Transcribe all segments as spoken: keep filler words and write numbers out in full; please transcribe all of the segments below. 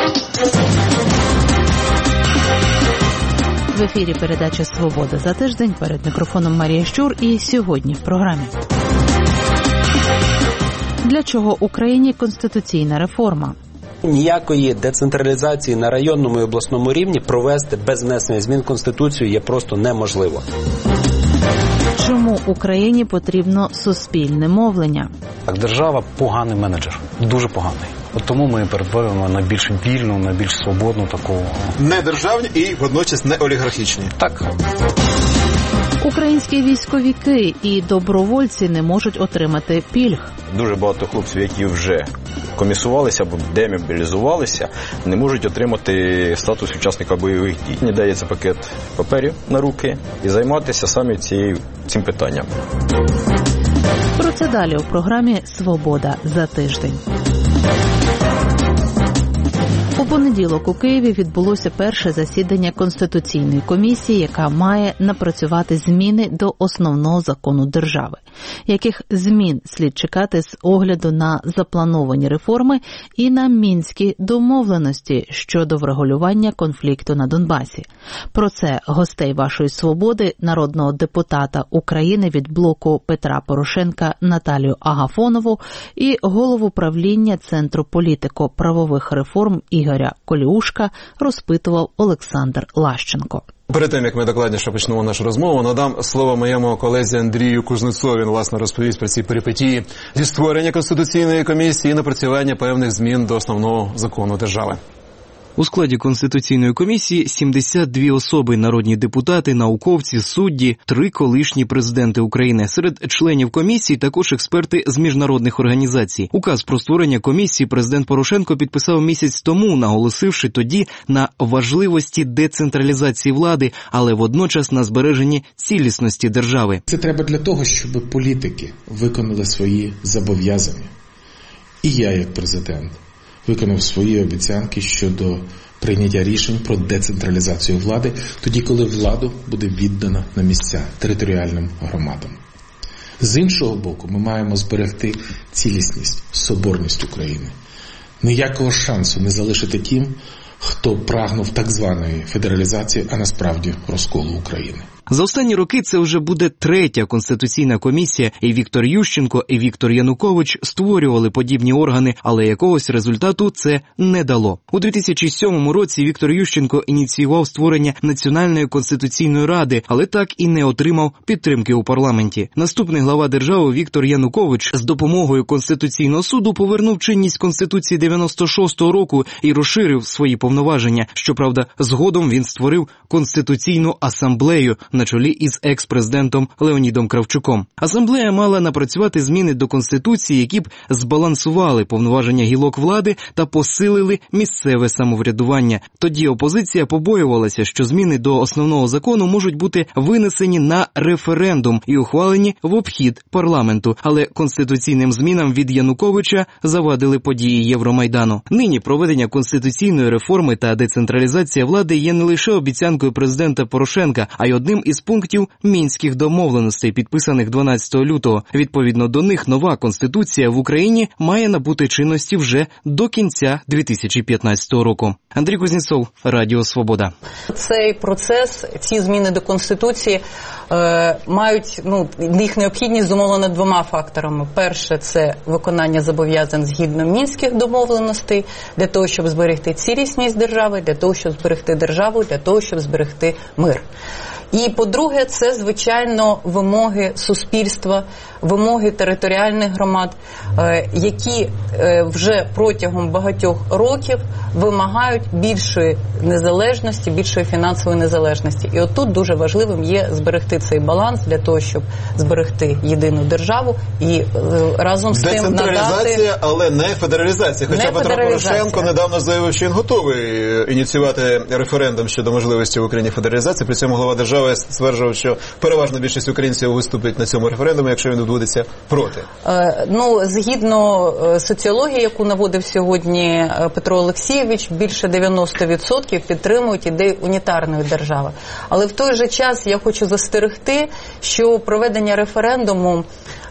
В ефірі передача «Свобода за тиждень». Перед мікрофоном Марія Щур. І сьогодні в програмі. Для чого Україні конституційна реформа? Ніякої децентралізації на районному і обласному рівні провести без внесення змін в Конституцію є просто неможливо. Чому Україні потрібно суспільне мовлення? Так, держава – поганий менеджер, дуже поганий. От тому ми перетворюємо на більш вільну, на більш свободну таку... Не державні і водночас не олігархічні. Так. Українські військовики і добровольці не можуть отримати пільг. Дуже багато хлопців, які вже комісувалися або демобілізувалися, не можуть отримати статус учасника бойових дій. Мені дається пакет паперів на руки і займатися саме цією, цим питанням. Про це далі у програмі «Свобода за тиждень». У понеділок у Києві відбулося перше засідання Конституційної комісії, яка має напрацювати зміни до основного закону держави. Яких змін слід чекати з огляду на заплановані реформи і на мінські домовленості щодо врегулювання конфлікту на Донбасі? Про це гостей вашої «Свободи», народного депутата України від блоку Петра Порошенка Наталію Агафонову і голову правління Центру політико-правових реформ Ігоря Коліушка розпитував Олександр Лащенко. Перед тим, як ми докладніше почнемо нашу розмову, надам слово моєму колезі Андрію Кузнецову. Він, власне, розповість про ці перипетії зі створення Конституційної комісії і напрацювання певних змін до основного закону держави. У складі Конституційної комісії сімдесят дві особи – народні депутати, науковці, судді, три колишні президенти України. Серед членів комісії також експерти з міжнародних організацій. Указ про створення комісії президент Порошенко підписав місяць тому, наголосивши тоді на важливості децентралізації влади, але водночас на збереженні цілісності держави. Це треба для того, щоб політики виконали свої зобов'язання. І я, як президент, виконав свої обіцянки щодо прийняття рішень про децентралізацію влади, тоді, коли владу буде віддана на місця територіальним громадам. З іншого боку, ми маємо зберегти цілісність, соборність України. Ніякого шансу не залишити тим, хто прагнув так званої федералізації, а насправді розколу України. За останні роки це вже буде третя Конституційна комісія, і Віктор Ющенко, і Віктор Янукович створювали подібні органи, але якогось результату це не дало. У дві тисячі сьомому році Віктор Ющенко ініціював створення Національної Конституційної Ради, але так і не отримав підтримки у парламенті. Наступний глава держави Віктор Янукович з допомогою Конституційного суду повернув чинність Конституції дев'яносто шостого року і розширив свої повноваження. Щоправда, згодом він створив Конституційну асамблею на чолі із екс-президентом Леонідом Кравчуком. Асамблея мала напрацювати зміни до Конституції, які б збалансували повноваження гілок влади та посилили місцеве самоврядування. Тоді опозиція побоювалася, що зміни до основного закону можуть бути винесені на референдум і ухвалені в обхід парламенту. Але конституційним змінам від Януковича завадили події Євромайдану. Нині проведення конституційної реформи та децентралізація влади є не лише обіцянкою президента Порошенка, а й одним із пунктів Мінських домовленостей, підписаних дванадцятого лютого. Відповідно до них, нова Конституція в Україні має набути чинності вже до кінця дві тисячі п'ятнадцятого року. Андрій Кузнєцов, Радіо Свобода. Цей процес, ці зміни до Конституції е, мають, ну, їх необхідність зумовлена двома факторами. Перше – це виконання зобов'язань згідно Мінських домовленостей, для того, щоб зберегти цілісність держави, для того, щоб зберегти державу, для того, щоб зберегти мир. І, по-друге, це, звичайно, вимоги суспільства, вимоги територіальних громад, які вже протягом багатьох років вимагають більшої незалежності, більшої фінансової незалежності. І отут дуже важливим є зберегти цей баланс для того, щоб зберегти єдину державу і разом з тим надати... Децентралізація, але не федералізація. Хоча Петро Порошенко недавно заявив, що він готовий ініціювати референдум щодо можливості в Україні федералізації. При цьому глава держави стверджував, що переважна більшість українців виступить на цьому референдумі, якщо він підводиться проти? Е, ну, згідно соціології, яку наводив сьогодні Петро Олексійович, більше дев'яносто відсотків підтримують ідею унітарної держави. Але в той же час я хочу застерегти, що проведення референдуму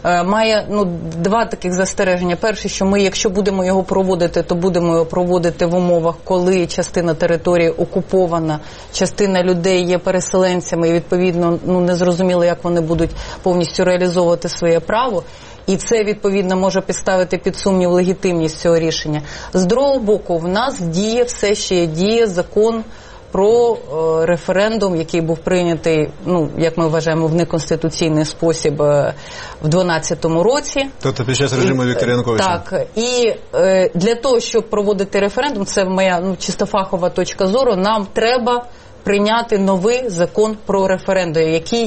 має ну, два таких застереження. Перше, що ми, якщо будемо його проводити, то будемо його проводити в умовах, коли частина території окупована, частина людей є переселенцями і, відповідно, ну, не зрозуміло, як вони будуть повністю реалізовувати своє право. І це, відповідно, може підставити під сумнів легітимність цього рішення. З другого боку, в нас діє, все ще діє закон про е, референдум, який був прийнятий, ну, як ми вважаємо, в неконституційний спосіб е, в дванадцятому році. Тобто під час режиму Віктора Януковича. Так. І е, для того, щоб проводити референдум, це моя ну, чисто фахова точка зору, нам треба прийняти новий закон про референдум, який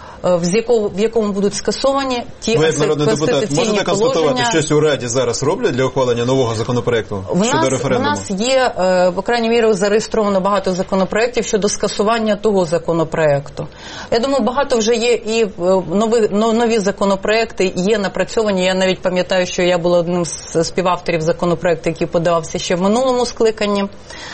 в якому, в якому будуть скасовані ті Ви, як народний депутат, можете констатувати, щось у Раді зараз роблять для ухвалення нового законопроекту в щодо нас, референдуму? У нас є, по крайній мірі, зареєстровано багато законопроєктів щодо скасування того законопроєкту. Я думаю, багато вже є і нові, нові законопроєкти є напрацьовані. Я навіть пам'ятаю, що я була одним з співавторів законопроєкту, який подавався ще в минулому скликанні.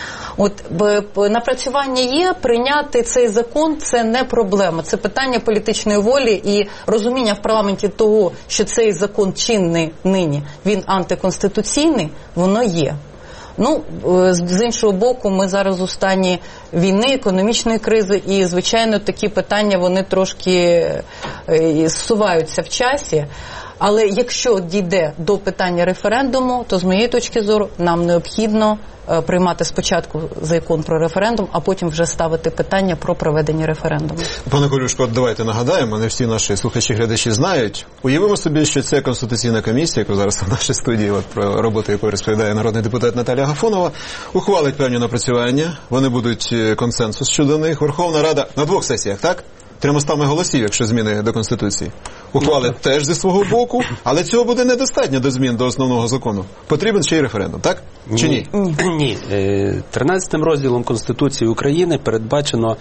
От напрацювання є, прийняти цей закон – це не проблема. Це питання політичної волі і розуміння в парламенті того, що цей закон чинний нині, він антиконституційний, воно є. Ну, з іншого боку, ми зараз у стані війни, економічної кризи, і, звичайно, такі питання, вони трошки зсуваються в часі. Але якщо дійде до питання референдуму, то з моєї точки зору нам необхідно приймати спочатку закон про референдум, а потім вже ставити питання про проведення референдуму. Пане Колюшко, давайте нагадаємо, не всі наші слухачі-глядачі знають. Уявимо собі, що ця Конституційна комісія, яку зараз в нашій студії, от, про роботу якої розповідає народний депутат Наталія Агафонова, ухвалить певні напрацювання, вони будуть консенсус щодо них. Верховна Рада на двох сесіях, так? Тримостами голосів, якщо зміни до Конституції. Ухвалить теж зі свого боку, але цього буде недостатньо до змін до основного закону. Потрібен ще й референдум, так? Чи ні? Ні. тринадцятим розділом Конституції України передбачено,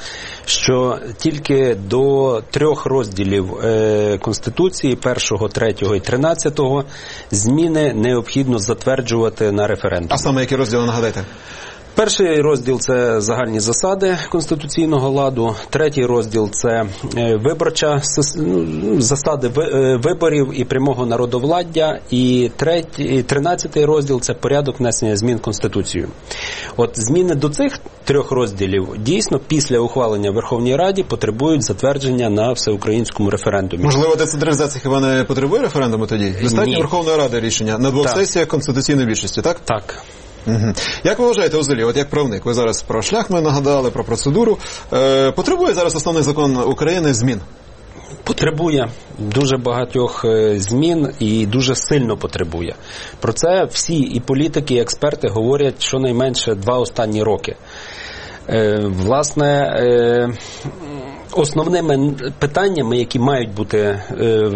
що тільки до трьох розділів Конституції, першого, третього і тринадцятого, зміни необхідно затверджувати на референдумі. А саме які розділи, нагадайте? Перший розділ – це загальні засади конституційного ладу, третій розділ – це виборча, засади виборів і прямого народовладдя, і третій, тринадцятий розділ – це порядок внесення змін в Конституцію. От зміни до цих трьох розділів дійсно після ухвалення в Верховній Раді потребують затвердження на всеукраїнському референдумі. Можливо, децентралізація хіба не потребує референдуму тоді? Достатньо Верховної Ради рішення на двох так. сесіях конституційної більшості, так? Так. Угу. Як ви вважаєте, Озелі, от як правник, ви зараз про шлях ми нагадали, про процедуру. Е, потребує зараз основний закон України змін? Потребує дуже багатьох змін і дуже сильно потребує. Про це всі і політики, і експерти говорять щонайменше два останні роки. Е, власне, е, основними питаннями, які мають бути е,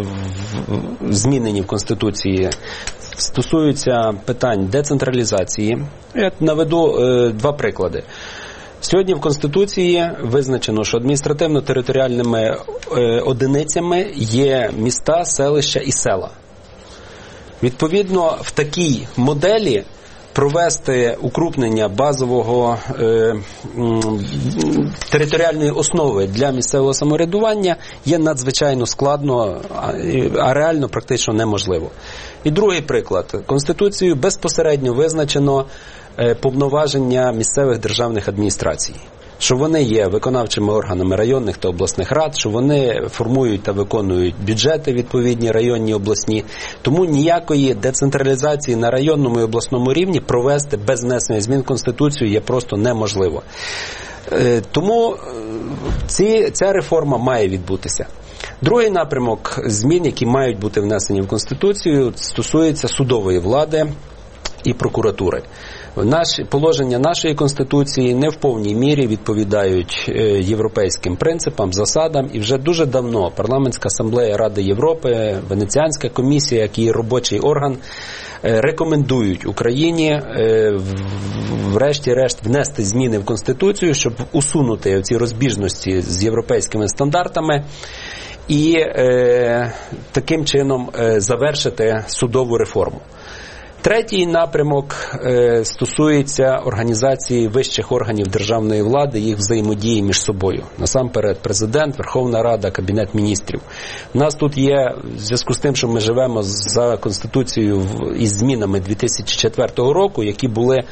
змінені в Конституції, стосуються питань децентралізації. Я наведу е, два приклади. Сьогодні в Конституції визначено, що адміністративно-територіальними е, одиницями є міста, селища і села. Відповідно, в такій моделі провести укрупнення базового е, територіальної основи для місцевого самоврядування є надзвичайно складно, а реально практично неможливо. І другий приклад. Конституцією безпосередньо визначено е, повноваження місцевих державних адміністрацій. Що вони є виконавчими органами районних та обласних рад, що вони формують та виконують бюджети відповідні районні, обласні. Тому ніякої децентралізації на районному і обласному рівні провести без внесення змін в Конституцію є просто неможливо. Тому ці, ця реформа має відбутися. Другий напрямок змін, які мають бути внесені в Конституцію, стосується судової влади і прокуратури. Наші положення нашої Конституції не в повній мірі відповідають європейським принципам, засадам, і вже дуже давно Парламентська асамблея Ради Європи, Венеціанська комісія, як її робочий орган, рекомендують Україні врешті-решт внести зміни в Конституцію, щоб усунути ці розбіжності з європейськими стандартами і е, таким чином е, завершити судову реформу. Третій напрямок е, стосується організації вищих органів державної влади, їх взаємодії між собою. Насамперед президент, Верховна Рада, Кабінет міністрів. У нас тут є, в зв'язку з тим, що ми живемо за Конституцією в, із змінами дві тисячі четвертого року, які були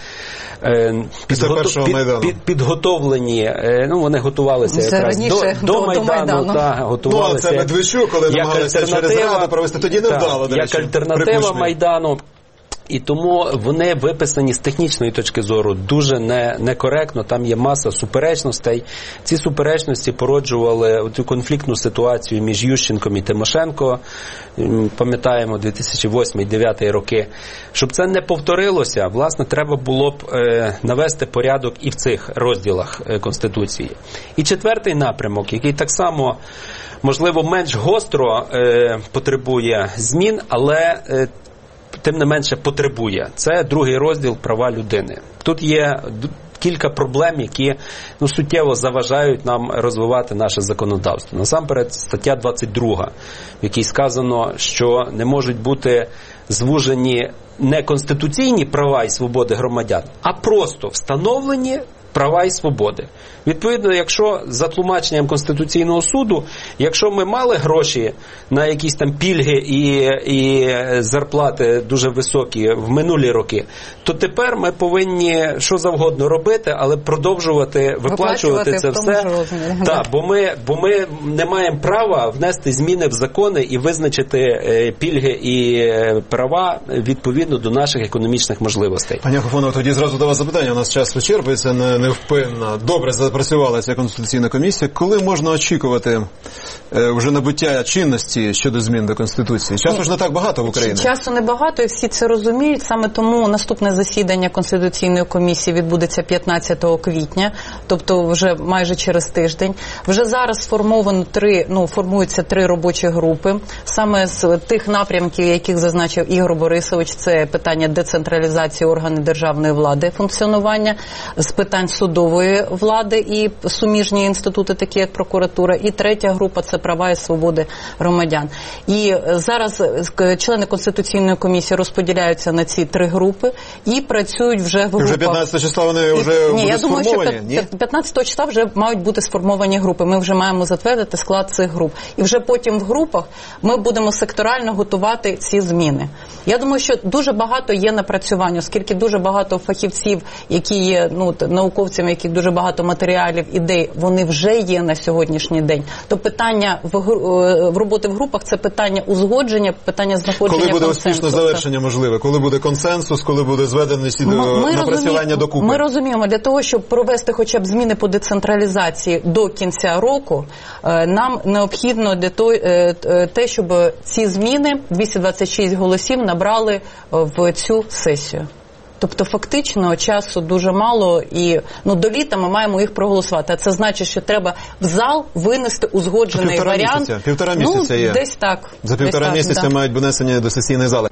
е, підготов, під, під, підготовлені, е, ну вони готувалися це якраз до, до, до Майдану, Майдану. Та, готувалися. Ну, це Медведчук, коли намагалися через Раду провести, тоді не та, вдало, до як речі, альтернатива припущений. Майдану. І тому вони виписані з технічної точки зору дуже не, некоректно, там є маса суперечностей. Ці суперечності породжували цю конфліктну ситуацію між Ющенком і Тимошенко, пам'ятаємо, дві тисячі восьмий - дві тисячі дев'ятий роки. Щоб це не повторилося, власне, треба було б е, навести порядок і в цих розділах е, Конституції. І четвертий напрямок, який так само, можливо, менш гостро е, потребує змін, але е, тим не менше потребує. Це другий розділ «Права людини». Тут є кілька проблем, які ну, суттєво заважають нам розвивати наше законодавство. Насамперед, стаття двадцять друга, в якій сказано, що не можуть бути звужені не конституційні права і свободи громадян, а просто встановлені права і свободи. Відповідно, якщо за тлумаченням Конституційного суду, якщо ми мали гроші на якісь там пільги і, і зарплати дуже високі в минулі роки, то тепер ми повинні що завгодно робити, але продовжувати виплачувати, виплачувати це все. Так, бо ми, бо ми не маємо права внести зміни в закони і визначити е, пільги і е, права відповідно до наших економічних можливостей. Пані Агафонова, тоді зразу до вас запитання. У нас час вичерпується, невпинно. Добре запрацювала ця Конституційна комісія. Коли можна очікувати е, вже набуття чинності щодо змін до Конституції? Часу ж не так багато в Україні. Часу не багато, і всі це розуміють. Саме тому наступне засідання Конституційної комісії відбудеться п'ятнадцятого квітня, тобто вже майже через тиждень. Вже зараз сформовано три, ну, формуються три робочі групи. Саме з тих напрямків, яких зазначив Ігор Борисович, це питання децентралізації органів державної влади, функціонування, з питань судової влади і суміжні інститути, такі як прокуратура. І третя група – це права і свободи громадян. І зараз члени Конституційної комісії розподіляються на ці три групи і працюють вже в групах. Вже п'ятнадцятого числа вони вже і, ні, будуть я думаю, сформовані? Що п'ятнадцятого числа вже мають бути сформовані групи. Ми вже маємо затвердити склад цих груп. І вже потім в групах ми будемо секторально готувати ці зміни. Я думаю, що дуже багато є напрацювань, оскільки дуже багато фахівців, які є ну, науковцями, яких дуже багато матеріалів, ідей, вони вже є на сьогоднішній день. То питання в, в роботи в групах – це питання узгодження, питання знаходження консенсусу. Коли буде успішне завершення можливе? Коли буде консенсус? Коли буде зведено всі до напрацювання докупи? Ми розуміємо, для того, щоб провести хоча б зміни по децентралізації до кінця року, нам необхідно для того, те, щоб ці зміни, двісті двадцять шість голосів, набрали в цю сесію. Тобто фактично часу дуже мало і ну, до літа ми маємо їх проголосувати. А це значить, що треба в зал винести узгоджений півтора варіант. Місяця. Півтора місяця ну, є. Десь так. За півтора десь місяця так, мають внесені до сесійної зали.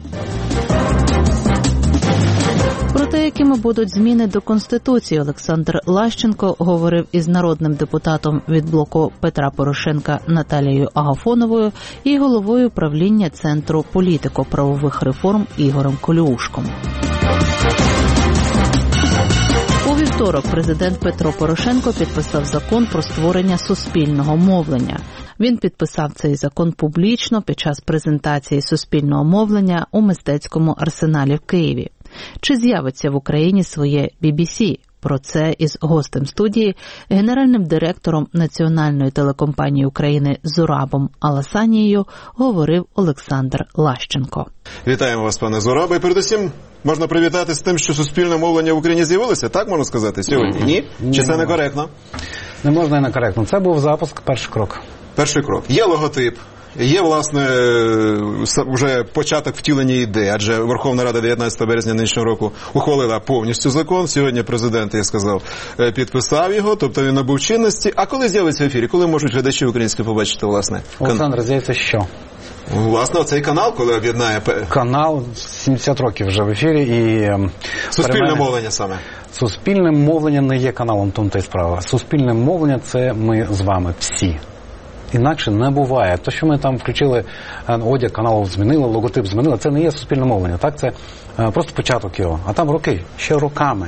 Про те, якими будуть зміни до Конституції, Олександр Лащенко говорив із народним депутатом від блоку Петра Порошенка Наталією Агафоновою і головою правління Центру політико-правових реформ Ігорем Колюшком. У вівторок президент Петро Порошенко підписав закон про створення суспільного мовлення. Він підписав цей закон публічно під час презентації суспільного мовлення у мистецькому арсеналі в Києві. Чи з'явиться в Україні своє бі бі сі? Про це із гостем студії, генеральним директором Національної телекомпанії України Зурабом Аласанією, говорив Олександр Лащенко. Вітаємо вас, пане Зурабе. І передусім можна привітати з тим, що суспільне мовлення в Україні з'явилося, так можна сказати, сьогодні? Ні? Чи це некоректно? Не можна і некоректно. Це був запуск, перший крок. Перший крок. Є логотип. Є, власне, вже початок втілення ідей, адже Верховна Рада дев'ятнадцятого березня нинішнього року ухвалила повністю закон. Сьогодні президент, я сказав, підписав його, тобто він набув чинності. А коли з'явиться в ефірі? Коли можуть глядачі українські побачити, власне? Олександр, здається, що? Власне, оцей канал, коли об'єднає... Канал сімдесят років вже в ефірі і... Суспільне мене... мовлення саме. Суспільне мовлення не є каналом, тому та й справа. Суспільне мовлення – це ми з вами всі. інакше не буває. То, що ми там включили одяг каналу, змінили, логотип змінили, це не є суспільне мовлення. Так, це просто початок його. А там роки, ще роками.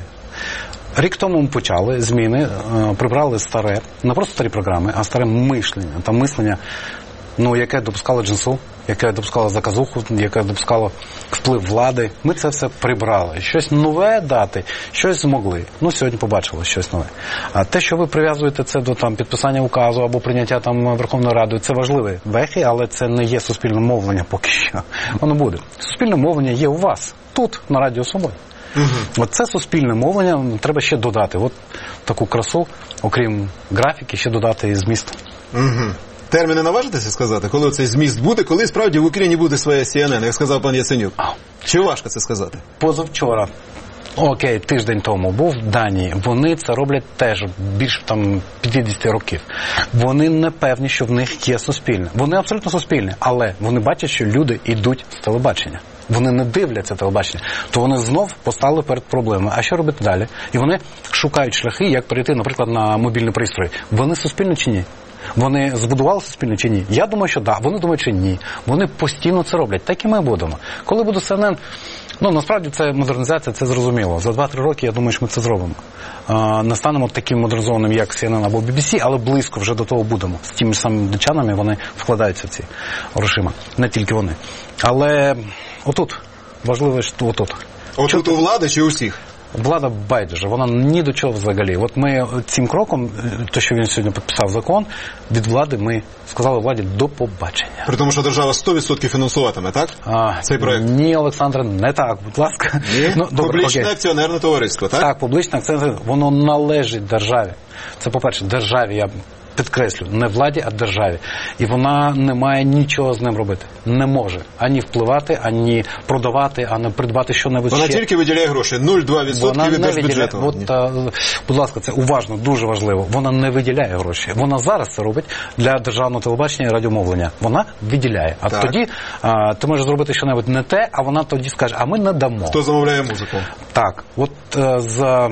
Рік тому ми почали зміни, прибрали старе, не просто старі програми, а старе мишлення. Там мислення, ну, яке допускало джинсу, яке допускало заказуху, яке допускало вплив влади. Ми це все прибрали. Щось нове дати, щось змогли. Ну, сьогодні побачили щось нове. А те, що ви прив'язуєте це до там підписання указу або прийняття там Верховною Радою, це важливі вехи, але це не є суспільне мовлення поки що. Воно буде. Суспільне мовлення є у вас, тут, на Радіо Свобода. Угу. От це суспільне мовлення треба ще додати. От таку красу, окрім графіки, ще додати і зміст. Угу. Терміни наважитеся сказати, коли цей зміст буде, коли справді в Україні буде своя Сі Ен Ен, як сказав пан Яценюк? Чи важко це сказати? Позавчора, окей, тиждень тому був в Данії. Вони це роблять теж більше там п'ятдесят років. Вони не певні, що в них є суспільне. Вони абсолютно суспільні, але вони бачать, що люди йдуть з телебачення. Вони не дивляться телебачення, то вони знов постали перед проблемою. А що робити далі? І вони шукають шляхи, як перейти, наприклад, на мобільний пристрій. Вони суспільні чи ні? Вони збудували суспільне чи ні? Я думаю, що да. Вони думають, що ні. Вони постійно це роблять. Так і ми будемо. Коли буде Сі Ен Ен, ну, насправді це модернізація, це зрозуміло. За два-три роки, я думаю, що ми це зробимо. А, не станемо таким модернізованим, як Сі Ен Ен або Бі Бі Сі, але близько вже до того будемо. З тими ж самими датчанами вони вкладаються в ці грошима. Не тільки вони. Але отут, важливо, що отут. Отут у влади чи у всіх? Влада байдуже, вона ні до чого взагалі. От ми цим кроком, то, що він сьогодні підписав закон, від влади ми сказали владі до побачення. При тому, що держава сто відсотків фінансуватиме, так? А, цей проєкт? Ні, Олександре, не так, будь ласка. Ні? Ну, добре, публічне окей. акціонерне товариство, так? Так, публічне акціонерне, воно належить державі. Це, по-перше, державі, я підкреслю, не владі, а державі. І вона не має нічого з ним робити. Не може. Ані впливати, ані продавати, ані придбати що-небудь ще. Вона тільки виділяє гроші, нуль цілих дві десятих відсотка від держбюджету. От, а, будь ласка, це уважно, дуже важливо. Вона не виділяє гроші. Вона зараз це робить для державного телебачення і радіомовлення. Вона виділяє. А так. тоді а, ти можеш зробити що-небудь не те, а вона тоді скаже, а ми не дамо. Хто замовляє музику? Так. От а, з...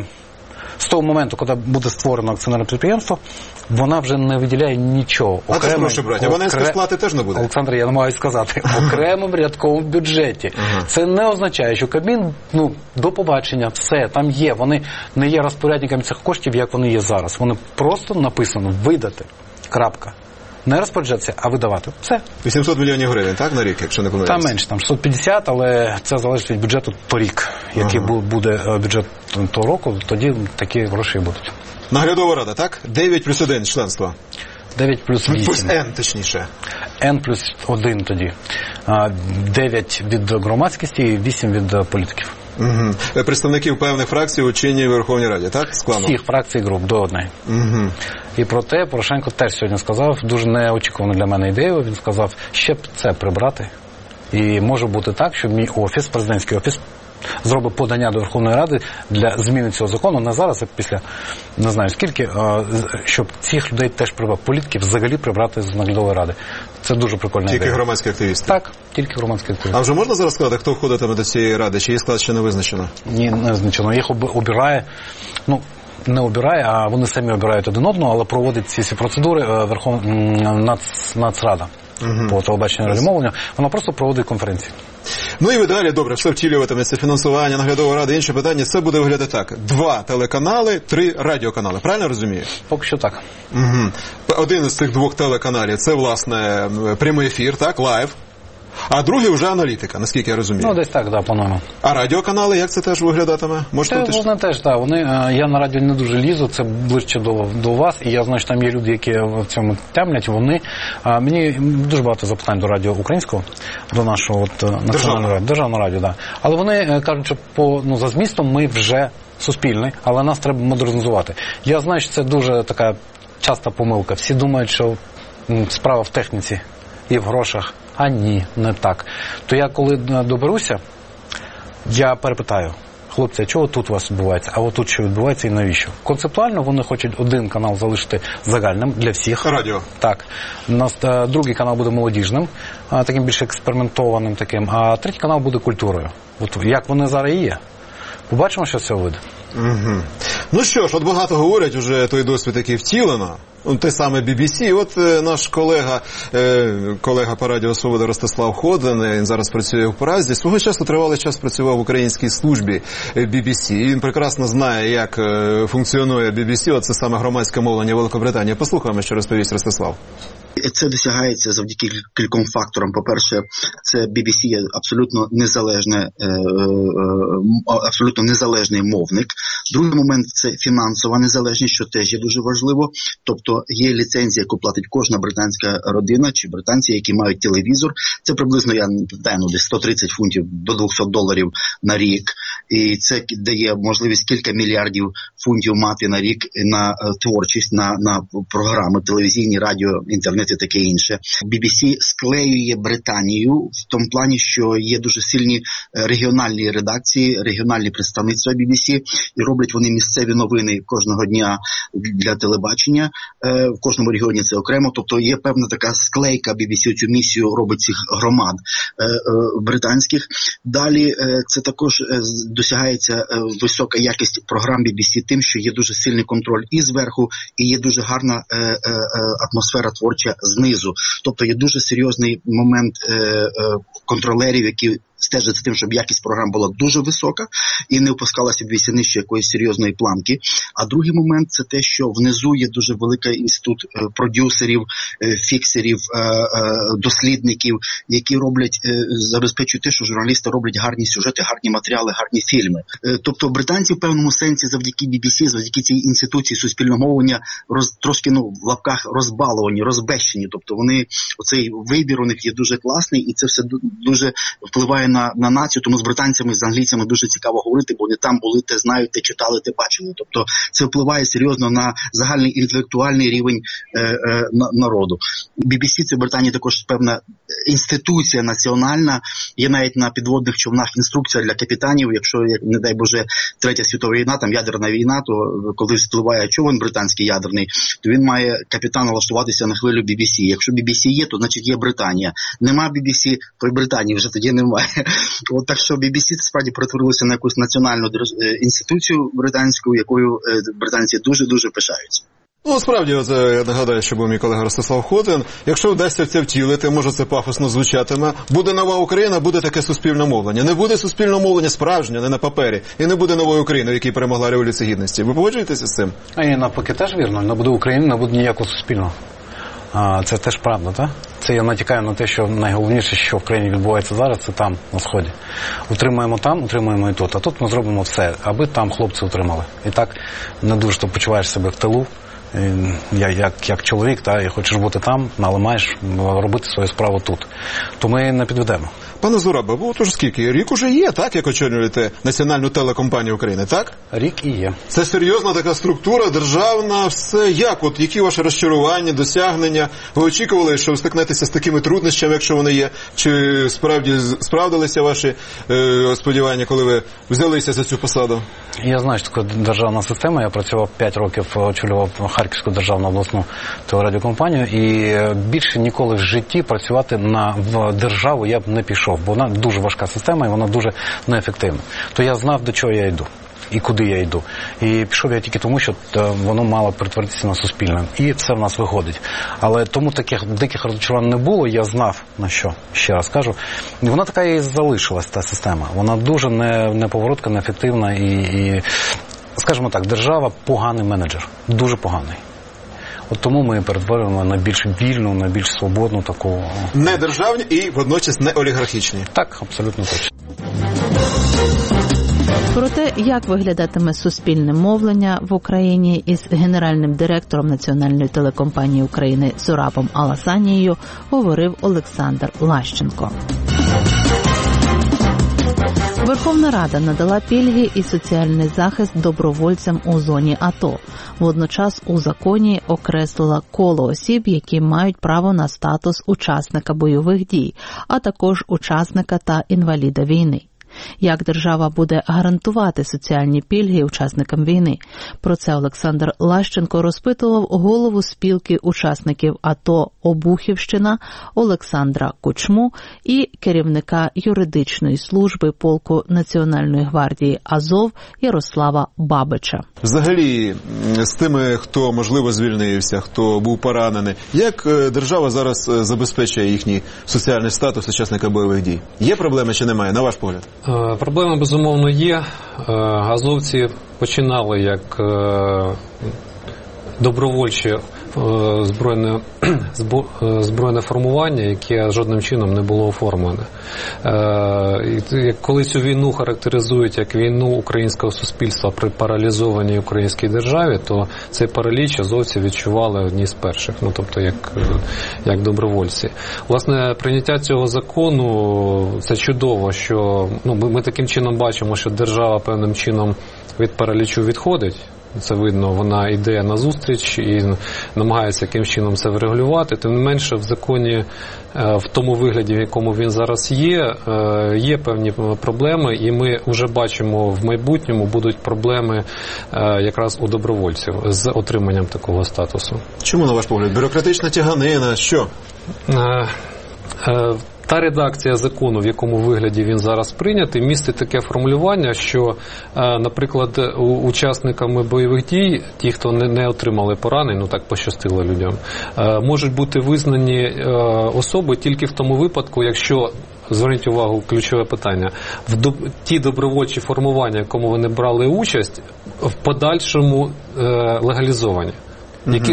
З того моменту, коли буде створено акціонерне підприємство, вона вже не виділяє нічого. А це ж гроші брати, абонентської сплати теж не буде? Олександр, я намагаюся сказати, окремим рядковому бюджеті. Ага. Це не означає, що Кабмін, ну, до побачення, все, там є. Вони не є розпорядниками цих коштів, як вони є зараз. Вони просто написано видати. Крапка. Не розпоряджатися, а видавати. Все. вісімсот мільйонів гривень, так, на рік, якщо не помиляюся? Там менше, там шістсот п'ятдесят, але це залежить від бюджету торік. Який ага. буде бюджет того року, тоді такі гроші будуть. Наглядова рада, так? дев'ять плюс один членства. дев'ять плюс вісім. Плюс N, точніше. N плюс один тоді. дев'ять від громадськості і вісім від політиків. Угу. Представників певних фракцій у чинній Верховній Раді, так? Складно? Всіх фракцій груп до одної. Угу. І про те Порошенко теж сьогодні сказав, дуже неочікувану для мене ідею, він сказав, ще б це прибрати. І може бути так, що мій офіс, президентський офіс, зробить подання до Верховної Ради для зміни цього закону, не зараз, а після, не знаю скільки, щоб цих людей теж прибрати, політиків взагалі прибрати з наглядової ради. Це дуже прикольна тільки ідея. Тільки громадські активісти? Так, тільки громадські активісти. А вже можна зараз сказати, хто входитиме до цієї ради, чи її склад ще не визначено? Ні, не визначено. Їх обирає, ну, не обирає, а вони самі обирають один одного, але проводить ці всі процедури Верховна нац, Нацрада. Угу. По телебаченню радіомовленню, вона просто проводить конференції. Ну і ви далі, добре, все втілюватиметься, фінансування, наглядова рада, інше питання, це буде виглядати так. Два телеканали, три радіоканали, правильно розумію? Поки що так. Угу. Один із цих двох телеканалів, це, власне, прямий ефір, так, лайв. А другий вже аналітика, наскільки я розумію. Ну, десь так, да, плануємо. А радіоканали, як це теж виглядатиме? Можете це, вони теж, так. Вони, я на радіо не дуже лізу, це ближче до, до вас, і я знаю, що там є люди, які в цьому темлять, вони, а, мені дуже багато запитань до радіо українського, до нашого от, національного радіо, державного радіо, да. Але вони кажуть, що по, ну, за змістом ми вже суспільний, але нас треба модернізувати. Я знаю, що це дуже така часта помилка. Всі думають, що м, справа в техніці і в грошах. А ні, не так. То я коли доберуся, я перепитаю, хлопці, а чого тут у вас відбувається? А от тут що відбувається і навіщо? Концептуально вони хочуть один канал залишити загальним для всіх. Радіо. Так. У нас а, другий канал буде молодіжним, а, таким більш експериментованим таким, а третій канал буде культурою. От як вони зараз і є. Побачимо, що з цього вийде. Угу. Ну що ж, от багато говорять уже той досвід, який втілено. Те саме бі бі сі. От е, наш колега, е, колега по Радіо Свобода Ростислав Ходин, він зараз працює в Празі, свого часу тривалий час працював в українській службі бі бі сі. І він прекрасно знає, як е, функціонує бі бі сі, от це саме громадське мовлення Великобританії. Послухаємо, що розповість Ростислав. Це досягається завдяки кільком факторам. По-перше, це бі бі сі є абсолютно незалежне, абсолютно незалежний мовник. Другий момент – це фінансова незалежність, що теж є дуже важливо. Тобто є ліцензія, яку платить кожна британська родина чи британці, які мають телевізор. Це приблизно, я не пам'ятаю, десь сто тридцять фунтів до двісті доларів на рік. І це дає можливість кілька мільярдів фунтів мати на рік на творчість, на, на програми телевізійні, радіо, інтернет і таке інше. бі бі сі склеює Британію в тому плані, що є дуже сильні регіональні редакції, регіональні представництва бі бі сі, і роблять вони місцеві новини кожного дня для телебачення. В кожному регіоні це окремо. Тобто є певна така склейка бі бі сі, цю місію робить цих громад британських. Далі це також досягається висока якість програм бі бі сі тим, що є дуже сильний контроль і зверху, і є дуже гарна атмосфера творча знизу. Тобто є дуже серйозний момент е, е, контролерів, які стежать за тим, щоб якість програм була дуже висока і не опускалася б нижче якоїсь серйозної планки. А другий момент – це те, що внизу є дуже великий інститут е, продюсерів, е, фіксерів, е, е, дослідників, які роблять, е, забезпечують те, що журналісти роблять гарні сюжети, гарні матеріали, гарні фільми. Е, тобто британці в певному сенсі завдяки бі бі сі, завдяки цій інституції суспільного мовлення роз, трошки, ну, в лапках розбаловані, розбещені. Тобто вони, оцей вибір у них є дуже класний, і це все дуже впливає на, на націю, тому з британцями, з англійцями дуже цікаво говорити, бо вони там були, те знають, те читали, те бачили. Тобто це впливає серйозно на загальний інтелектуальний рівень е, е, народу. бі бі сі – це в Британії також певна інституція національна, є навіть на підводних човнах інструкція для капітанів, якщо, як, не дай Боже, Третя світова війна, там ядерна війна, то коли впливає човен британський ядерний, то він має капітан налаштуватися на хвилю бі бі сі. Якщо бі бі сі є, то значить є Британія. Нема бі бі сі, то й Британії вже тоді немає. От так що бі бі сі справді перетворилося на якусь національну інституцію британську, якою британці дуже-дуже пишаються. Ну, справді, от, я нагадаю, що був мій колега Ростислав Ходин. Якщо вдасться це втілити, може це пафосно звучатиме, буде нова Україна, буде таке суспільне мовлення. Не буде суспільного мовлення справжнє, не на папері. І не буде нової України, в якій перемогла Революція Гідності. Ви погоджуєтеся з цим? А і навпаки теж вірно. Не буде України, не буде ніякого суспільного. А, це теж правда, так? Це я натякаю на те, що найголовніше, що в країні відбувається зараз, це там, на Сході. Утримуємо там, утримуємо і тут. А тут ми зробимо все, аби там хлопці утримали. І так не дуже то почуваєш себе в тилу. Я, як, як чоловік, та, і хочеш бути там, але маєш робити свою справу тут. То ми не підведемо. Пане Зураба, ви отож скільки? Рік уже є, так, як очолюєте Національну телекомпанію України, так? Рік і є. Це серйозна така структура, державна, все. Як? От, які ваші розчарування, досягнення? Ви очікували, що ви стикнетеся з такими труднощами, якщо вони є? Чи справді справдилися ваші е, сподівання, коли ви взялися за цю посаду? Я знаю, що таке державна система. Я працював п'ять років, очолював Харківську державну обласну телерадіокомпанію, і більше ніколи в житті працювати на в державу я б не пішов, бо вона дуже важка система і вона дуже неефективна. То я знав, до чого я йду і куди я йду. І пішов я тільки тому, що воно мало перетворитися на суспільне. І це в нас виходить. Але тому таких диких розчарувань не було, я знав, на що, ще раз кажу. І вона така і залишилась, та система. Вона дуже не, неповоротка, неефективна і, і, скажімо так, держава поганий менеджер. Дуже поганий. От тому ми перетворюємо на більш вільну, на більш свободну таку... Не державні і водночас не олігархічні. Так, абсолютно точно. Про те, як виглядатиме суспільне мовлення в Україні із генеральним директором Національної телекомпанії України Зурабом Аласанією, говорив Олександр Лащенко. Верховна Рада надала пільги і соціальний захист добровольцям у зоні АТО. Водночас у законі окреслила коло осіб, які мають право на статус учасника бойових дій, а також учасника та інваліда війни. Як держава буде гарантувати соціальні пільги учасникам війни? Про це Олександр Лащенко розпитував голову спілки учасників АТО «Обухівщина» Олександра Кучму і керівника юридичної служби полку Національної гвардії «Азов» Ярослава Бабича. Взагалі, з тими, хто, можливо, звільнився, хто був поранений, як держава зараз забезпечує їхній соціальний статус учасника бойових дій? Є проблеми чи немає, на ваш погляд? Е, проблеми, безумовно, є. Е, азовці починали як е, добровольчі збройне, збройне формування, яке жодним чином не було оформлене. Коли цю війну характеризують як війну українського суспільства при паралізованій українській державі, то цей параліч азовці відчували одні з перших, ну тобто як, як добровольці. Власне, прийняття цього закону, це чудово, що ну, ми, ми таким чином бачимо, що держава певним чином від паралічу відходить. Це видно, вона йде на зустріч і намагається якимось чином це врегулювати. Тим не менше, в законі, в тому вигляді, в якому він зараз є, є певні проблеми, і ми вже бачимо, в майбутньому будуть проблеми якраз у добровольців з отриманням такого статусу. Чому, на ваш погляд? Бюрократична тяганина? Що? Та редакція закону, в якому вигляді він зараз прийнятий, містить таке формулювання, що, наприклад, учасниками бойових дій, ті, хто не, не отримали поранень, ну так пощастило людям, можуть бути визнані особи тільки в тому випадку, якщо, зверніть увагу, ключове питання, в до, ті добровольчі формування, в якому вони брали участь, в подальшому легалізовані. Які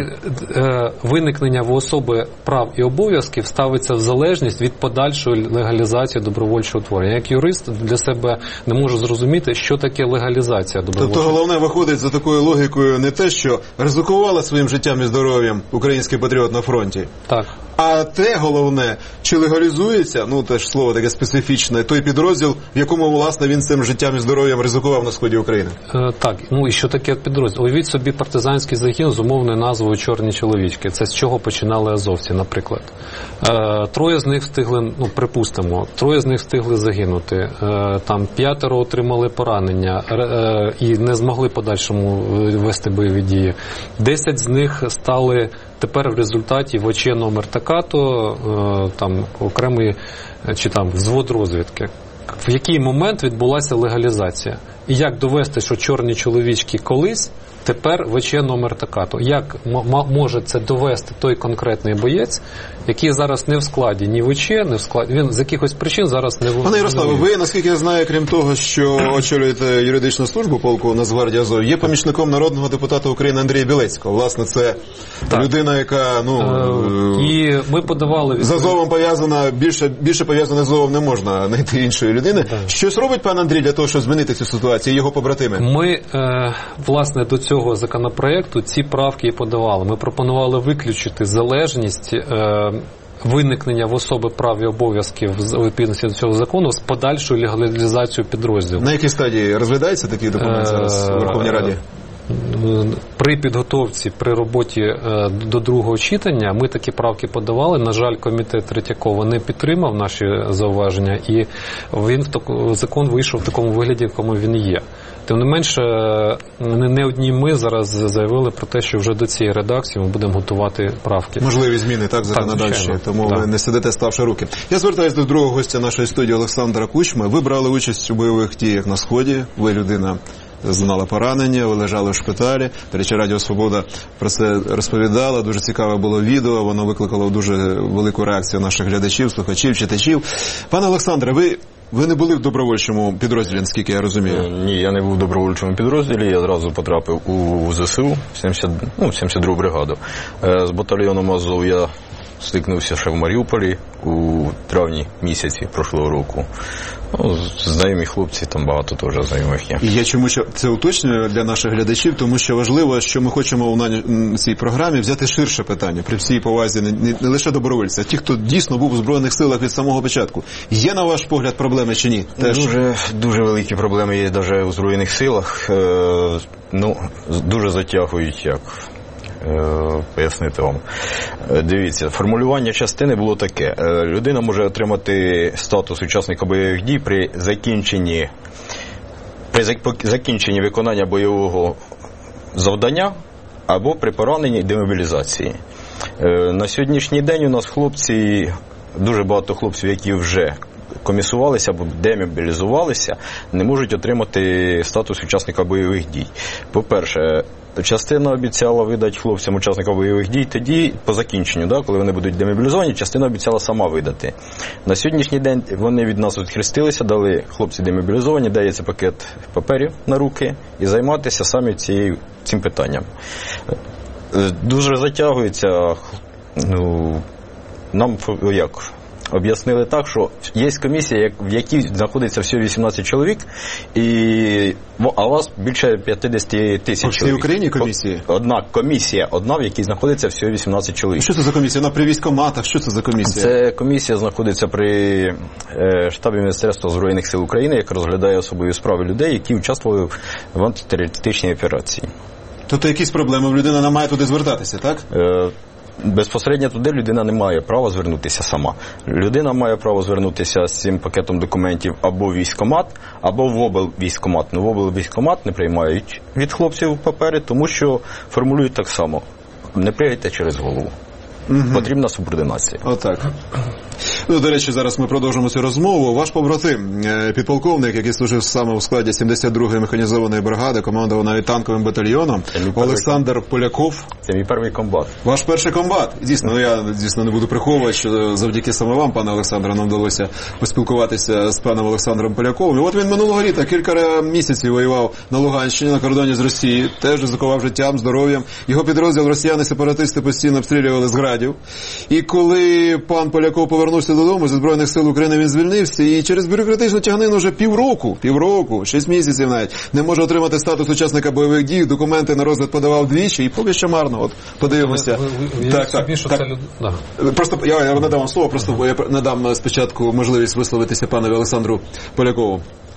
е, виникнення в особи прав і обов'язків ставиться в залежність від подальшої легалізації добровольчого утворення. Як юрист для себе не можу зрозуміти, що таке легалізація добровольчого. Тобто головне виходить за такою логікою не те, що ризикувала своїм життям і здоров'ям український патріот на фронті. Так. А те головне, чи легалізується, ну теж слово таке специфічне, той підрозділ, в якому, власне, він цим життям і здоров'ям ризикував на сході України. Е, так, ну і що таке підрозділ? Уявіть собі партизанський загін з умовною назвою «Чорні чоловічки». Це з чого починали азовці, наприклад. Е, троє з них встигли, ну припустимо, троє з них встигли загинути. Е, там п'ятеро отримали поранення е, і не змогли подальшому вести бойові дії. Десять з них стали тепер в результаті в ОЧ номер така-то, там окремий чи там взвод розвідки. В який момент відбулася легалізація? І як довести, що чорні чоловічки колись, тепер в ОЧ номер така-то? Як м- може це довести той конкретний боєць, який зараз не в складі ні в ОЧ, не в складі, він з якихось причин зараз не в... Пане Ярославе, ви, наскільки я знаю, крім того, що очолюєте юридичну службу полку Нацгвардії Азов, є помічником народного депутата України Андрія Білецького. Власне, це так. Людина, яка, ну... Е, і ми подавали... З Азовом пов'язана, більше, більше пов'язана з Азовом не можна знайти іншої людини. Так. Щось робить пан Андрій для того, щоб змінити цю ситуацію, його побратими? Ми, е, власне, до цього законопроекту ці правки і подавали. Ми пропонували виключити залежність е, виникнення в особи прав і обов'язків у відповідності до цього закону з подальшою легалізацією підрозділу. На якій стадії розглядаються такі документи зараз у Верховній Раді? При підготовці, при роботі е, до другого читання ми такі правки подавали. На жаль, комітет Третьякова не підтримав наші зауваження, і він в закон вийшов в такому вигляді, в якому він є. Тим не менше, не одні ми зараз заявили про те, що вже до цієї редакції ми будемо готувати правки. Можливі зміни, так, законодавчі, так, тому так. Ви не сидите, ставши руки. Я звертаюся до другого гостя нашої студії Олександра Кучми. Ви брали участь у бойових діях на Сході, ви людина зазнала поранення, ви лежали в шпиталі. До речі, Радіо Свобода про це розповідала. Дуже цікаве було відео, воно викликало дуже велику реакцію наших глядачів, слухачів, читачів. Пане Олександре, ви Ви не були в добровольчому підрозділі, наскільки я розумію? Ні, я не був в добровольчому підрозділі, я одразу потрапив у ЗСУ, сімдесят, ну, сімдесят другу бригаду. З батальйоном Азов я стикнувся ще в Маріуполі у травні місяці прошлого року. Ну, знайомі хлопці, там багато теж знайомих є. І я чому це уточнюю для наших глядачів, тому що важливо, що ми хочемо у цій програмі взяти ширше питання, при всій повазі не, не лише добровольців, а ті, хто дійсно був у Збройних силах від самого початку. Є, на ваш погляд, проблеми чи ні? Теж... Дуже, дуже великі проблеми є навіть у Збройних силах. Е, ну, дуже затягують як пояснити вам. Дивіться, формулювання частини було таке. Людина може отримати статус учасника бойових дій при закінченні, при закінченні виконання бойового завдання або при пораненні і демобілізації. На сьогоднішній день у нас хлопці, дуже багато хлопців, які вже комісувалися або демобілізувалися, не можуть отримати статус учасника бойових дій. По-перше, частина обіцяла видати хлопцям учасника бойових дій тоді, по закінченню, да, коли вони будуть демобілізовані, частина обіцяла сама видати. На сьогоднішній день вони від нас відхрестилися, дали хлопці демобілізовані, дається пакет паперів на руки і займатися самі цією, цим питанням. Дуже затягується, ну, нам як... Об'яснили так, що є комісія, в якій знаходиться всього вісімнадцять чоловік, і, а у вас більше п'ятдесят тисяч чоловік. По всій Україні комісії? Одна комісія, одна, в якій знаходиться всього вісімнадцять чоловік. Що це за комісія? Вона при військкоматах? Що це за комісія? Це комісія знаходиться при е, штабі Міністерства Збройних сил України, яка розглядає особливі справи людей, які участвували в антитерористичній операції. Тобто якісь проблеми, людина не має туди звертатися, так? Е, Безпосередньо туди людина не має права звернутися сама. Людина має право звернутися з цим пакетом документів або в військкомат, або в облвійськкомат. Ну, в облвійськкомат не приймають від хлопців папери, тому що формулюють так само. Не прийдете через голову. Угу. Потрібна субординація. Отак. Ну, до речі, зараз ми продовжимо цю розмову. Ваш побратим, підполковник, який служив саме у складі сімдесят другої механізованої бригади, командував навіть танковим батальйоном, Олександр перший... Поляков. Це мій перший комбат. Ваш перший комбат. Дійсно, ну, я дійсно не буду приховувати, що завдяки саме вам, пане Олександре, нам вдалося поспілкуватися з паном Олександром Поляковим. І от він минулого літа кілька місяців воював на Луганщині, на кордоні з Росією, теж ризикував життям, здоров'ям. Його підрозділ росіяни-сепаратисти постійно обстрілювали з градів. І коли пан Поляков повернувся додому зі Збройних сил України, він звільнився і через бюрократичну тягнину вже півроку, півроку, шість місяців навіть, не може отримати статус учасника бойових дій, документи на розгляд подавав двічі і поки що марно. От подивимося. Ви, ви, ви, так, так, собі, так. Це люд... да. Просто я, я надам вам слово, просто я надам спочатку можливість висловитися панові Олександру Полякову.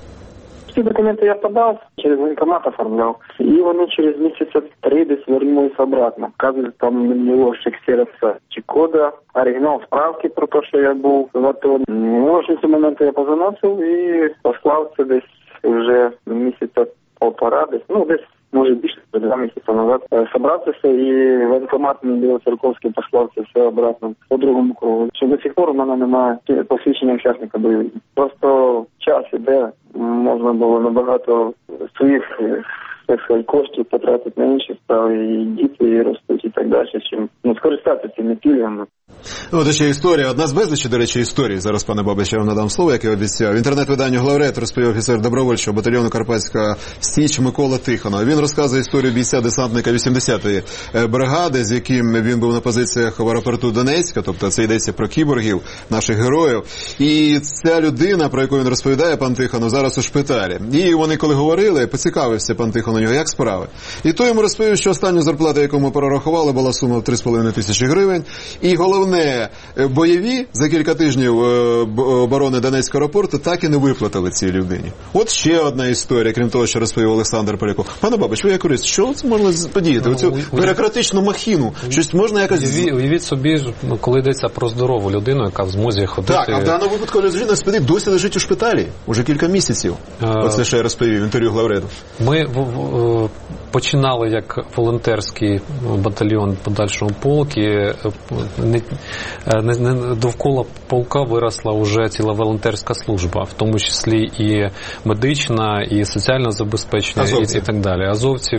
Всі документи я подав, через воєнкомат оформляв, і вони через місяця три десь вернулись обратно. Вказують, там у нього фіксується чи кода, оригінал справки про те, що я був в АТО. Може, ці моменти я позаносив і послав це десь вже місяця полтора, десь, ну десь, може більше, два місяці назад, собратися, і воєнкомат мені Білоцерковський послав це все обратно по другому кругу. Що до сих пор у мене немає посвідчення учасника бойових. Просто час іде, можна було набагато своїх, так сказати, коштів потратити на інші справи, і діти і ростуть, і так далі, чим ну, скористатися цими пільгами. От ще історія, одна з безлічі, до речі, історії. Зараз, пане Бабич, я вам надам слово, як я обіцяв. В інтернет-виданню «Главред» розповів офіцер добровольчого батальйону «Карпатська Січ» Микола Тихонов. Він розказує історію бійця-десантника вісімдесятої бригади, з яким він був на позиціях в аеропорту Донецька, тобто це йдеться про кіборгів, наших героїв. І ця людина, про яку він розповідає, пан Тихонов, зараз у шпиталі. І вони, коли говорили, поцікавився пан Тихонов, як справи. І той йому розповів, що останню зарплату, яку ми перерахували, була сума в три з половиною тисячі гривень. І головне, бойові за кілька тижнів оборони Донецького аеропорту так і не виплатили цій людині. От ще одна історія, крім того, що розповів Олександр Поляков. Пане Бабич, ви як юрист, що це можна подіяти? Оцю бюрократичну махіну. Щось можна якось... Уявіть собі, коли йдеться про здорову людину, яка в змозі ходити... Так, а в даному випадку людина спить, досі лежить у шпиталі. Уже кілька місяців. А... Оце ще я розповів в інтерв'ю Главреду. Ми в, починали як волонтерський батальйон подальшого полки. Не, не, не, довкола полка виросла вже ціла волонтерська служба, в тому числі і медична, і соціально забезпечення, і, і так далі. Азовців,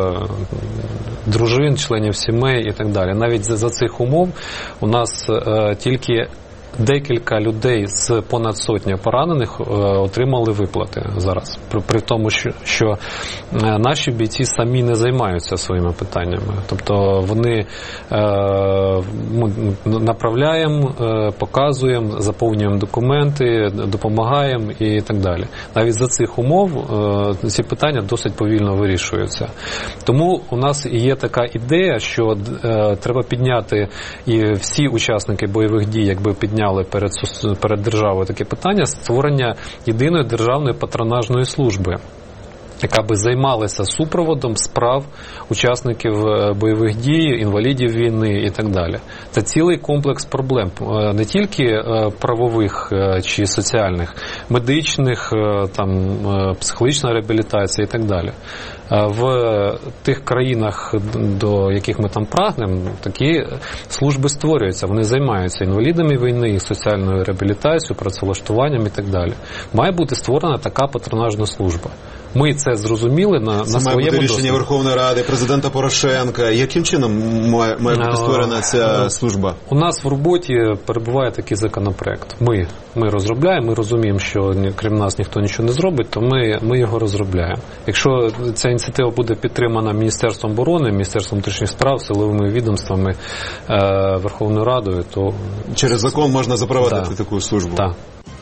дружин, членів сімей і так далі. Навіть за, за цих умов у нас е, тільки декілька людей з понад сотні поранених е, отримали виплати зараз. При, при тому, що, що е, наші бійці самі не займаються своїми питаннями. Тобто вони е, направляємо, е, показуємо, заповнюємо документи, допомагаємо і так далі. Навіть за цих умов е, ці питання досить повільно вирішуються. Тому у нас є така ідея, що е, треба підняти, і всі учасники бойових дій, якби підняли перед, перед державою таке питання, створення єдиної державної патронажної служби. яка би займалася супроводом справ учасників бойових дій, інвалідів війни і так далі. Це цілий комплекс проблем, не тільки правових чи соціальних, медичних, там, психологічна реабілітація і так далі. В тих країнах, до яких ми там прагнемо, такі служби створюються, вони займаються інвалідами війни, соціальною реабілітацією, працевлаштуванням і так далі. Має бути створена така патронажна служба. Ми це зрозуміли на, на своєму досвіді. Це має бути рішення Верховної Ради, президента Порошенка. Яким чином має, має бути створена ця служба? У нас в роботі перебуває такий законопроект. Ми, ми розробляємо, ми розуміємо, що крім нас ніхто нічого не зробить, то ми, ми його розробляємо. Якщо ця ініціатива буде підтримана Міністерством оборони, Міністерством внутрішніх справ, силовими відомствами, е, Верховною Радою, то... Через закон можна запровадити да. таку службу? Так.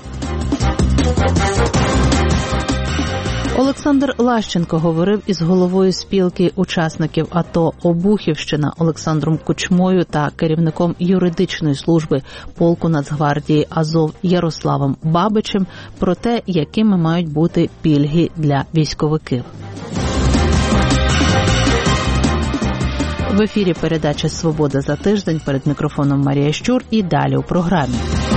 Олександр Лащенко говорив із головою спілки учасників АТО «Обухівщина» Олександром Кучмою та керівником юридичної служби полку Нацгвардії «Азов» Ярославом Бабичем про те, якими мають бути пільги для військовиків. В ефірі передача «Свобода за тиждень», перед мікрофоном Марія Щур і далі у програмі.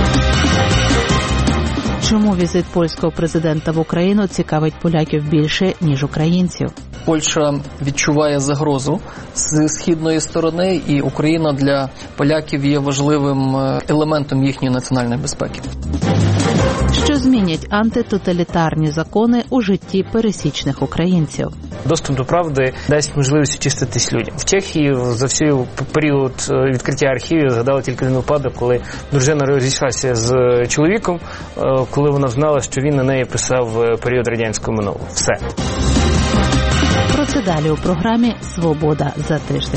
Чому візит польського президента в Україну цікавить поляків більше, ніж українців? Польща відчуває загрозу з східної сторони, і Україна для поляків є важливим елементом їхньої національної безпеки. Що змінять антитоталітарні закони у житті пересічних українців? Доступ до правди дасть можливість очиститись людям. В Чехії за всій період відкриття архівів згадали тільки один випадок, коли дружина розійшлася з чоловіком, коли вона знала, що він на неї писав період радянського минулого. Все. Про це далі у програмі «Свобода за тиждень».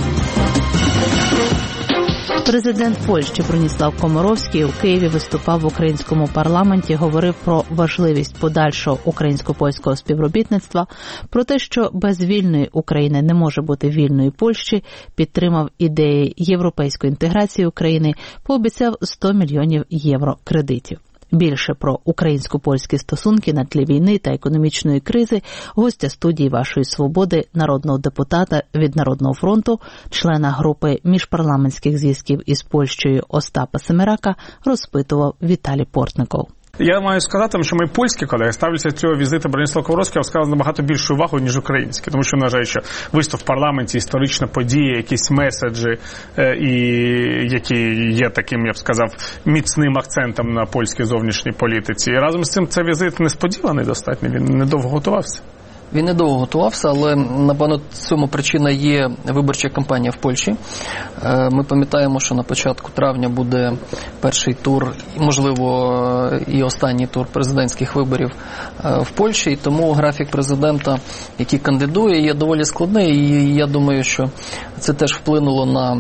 Президент Польщі Броніслав Комаровський у Києві виступав в українському парламенті, говорив про важливість подальшого українсько-польського співробітництва, про те, що без вільної України не може бути вільної Польщі, підтримав ідеї європейської інтеграції України, пообіцяв сто мільйонів євро кредитів. Більше про українсько-польські стосунки на тлі війни та економічної кризи гостя студії «Вашої свободи», народного депутата від Народного фронту, члена групи міжпарламентських зв'язків із Польщею Остапа Семерака, розпитував Віталій Портников. Я маю сказати, що мої польські колеги ставляться до цього візиту Броніслава Комаровського, сказали, набагато більшу увагу, ніж українські. Тому що вважають, що виступ в парламенті, історична подія, якісь меседжі, е, і які є таким, я б сказав, міцним акцентом на польській зовнішній політиці. І разом з цим цей візит несподіваний достатньо, він недовго готувався. Він недовго готувався, але, напевно, цьому причина є виборча кампанія в Польщі. Ми пам'ятаємо, що на початку травня буде перший тур, можливо, і останній тур президентських виборів в Польщі, і тому графік президента, який кандидує, є доволі складний, і я думаю, що це теж вплинуло на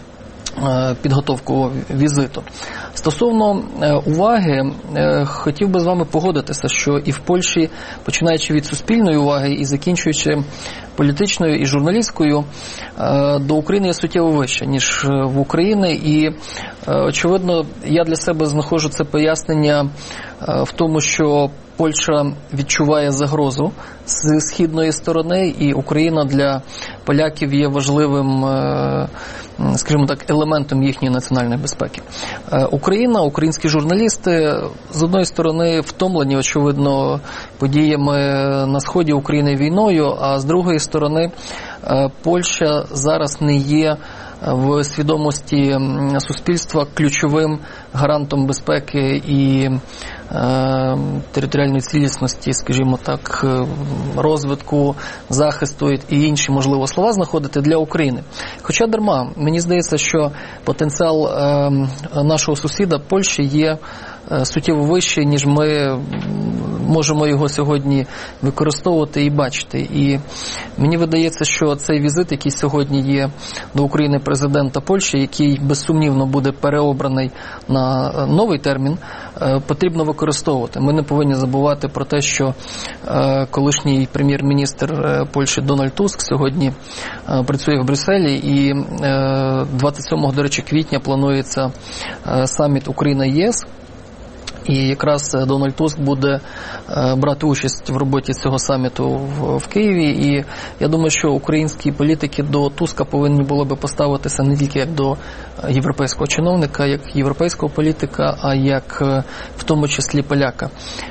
підготовку візиту. Стосовно уваги, хотів би з вами погодитися, що і в Польщі, починаючи від суспільної уваги і закінчуючи політичною і журналістською, до України є суттєво вище, ніж в Україні. І, очевидно, я для себе знаходжу це пояснення в тому, що Польща відчуває загрозу з східної сторони, і Україна для поляків є важливим, скажімо так, елементом їхньої національної безпеки. Україна, українські журналісти, з одної сторони, втомлені, очевидно, подіями на сході України війною, а з другої сторони, Польща зараз не є в свідомості суспільства ключовим гарантом безпеки і е, територіальної цілісності, скажімо так, розвитку, захисту і інші, можливо, слова знаходити для України. Хоча дарма, мені здається, що потенціал е, нашого сусіда Польщі є суттєво вищий, ніж ми можемо його сьогодні використовувати і бачити. І мені видається, що цей візит, який сьогодні є до України президента Польщі, який безсумнівно буде переобраний на новий термін, потрібно використовувати. Ми не повинні забувати про те, що колишній прем'єр-міністр Польщі Дональд Туск сьогодні працює в Брюсселі, і двадцять сьомого, до речі, квітня планується саміт Україна-ЄС. І якраз Дональд Туск буде брати участь в роботі цього саміту в, в Києві. І я думаю, що українські політики до Туска повинні були би поставитися не тільки як до європейського чиновника, як європейського політика, а як в тому числі поляка,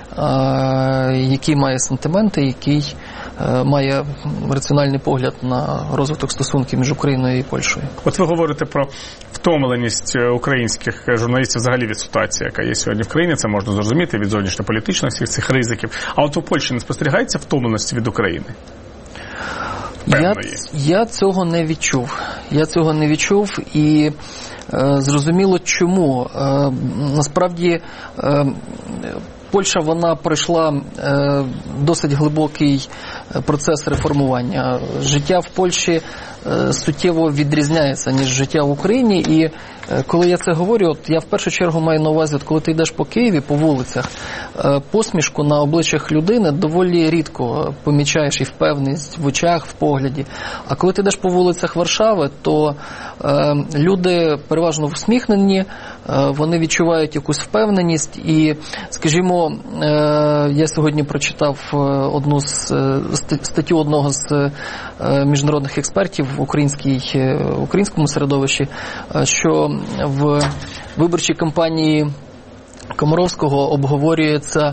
який має сантименти, який має раціональний погляд на розвиток стосунків між Україною і Польщею. От ви говорите про втомленість українських журналістів взагалі від ситуації, яка є сьогодні в країні, це можна зрозуміти від зовнішньополітичних всіх цих ризиків. А от у Польщі не спостерігається втомленості від України? Я, я цього не відчув. Я цього не відчув і е, зрозуміло чому. Е, насправді е, Польща, вона пройшла е, досить глибокий процес реформування. Життя в Польщі е, суттєво відрізняється, ніж життя в Україні. І е, коли я це говорю, от я в першу чергу маю на увазі, от коли ти йдеш по Києві, по вулицях, е, посмішку на обличчях людини доволі рідко помічаєш і впевненість в очах, в погляді. А коли ти йдеш по вулицях Варшави, то е, люди переважно всміхнені, е, вони відчувають якусь впевненість. І, скажімо, я сьогодні прочитав одну з статтю одного з міжнародних експертів в українській, українському середовищі, що в виборчій кампанії Комаровського обговорюється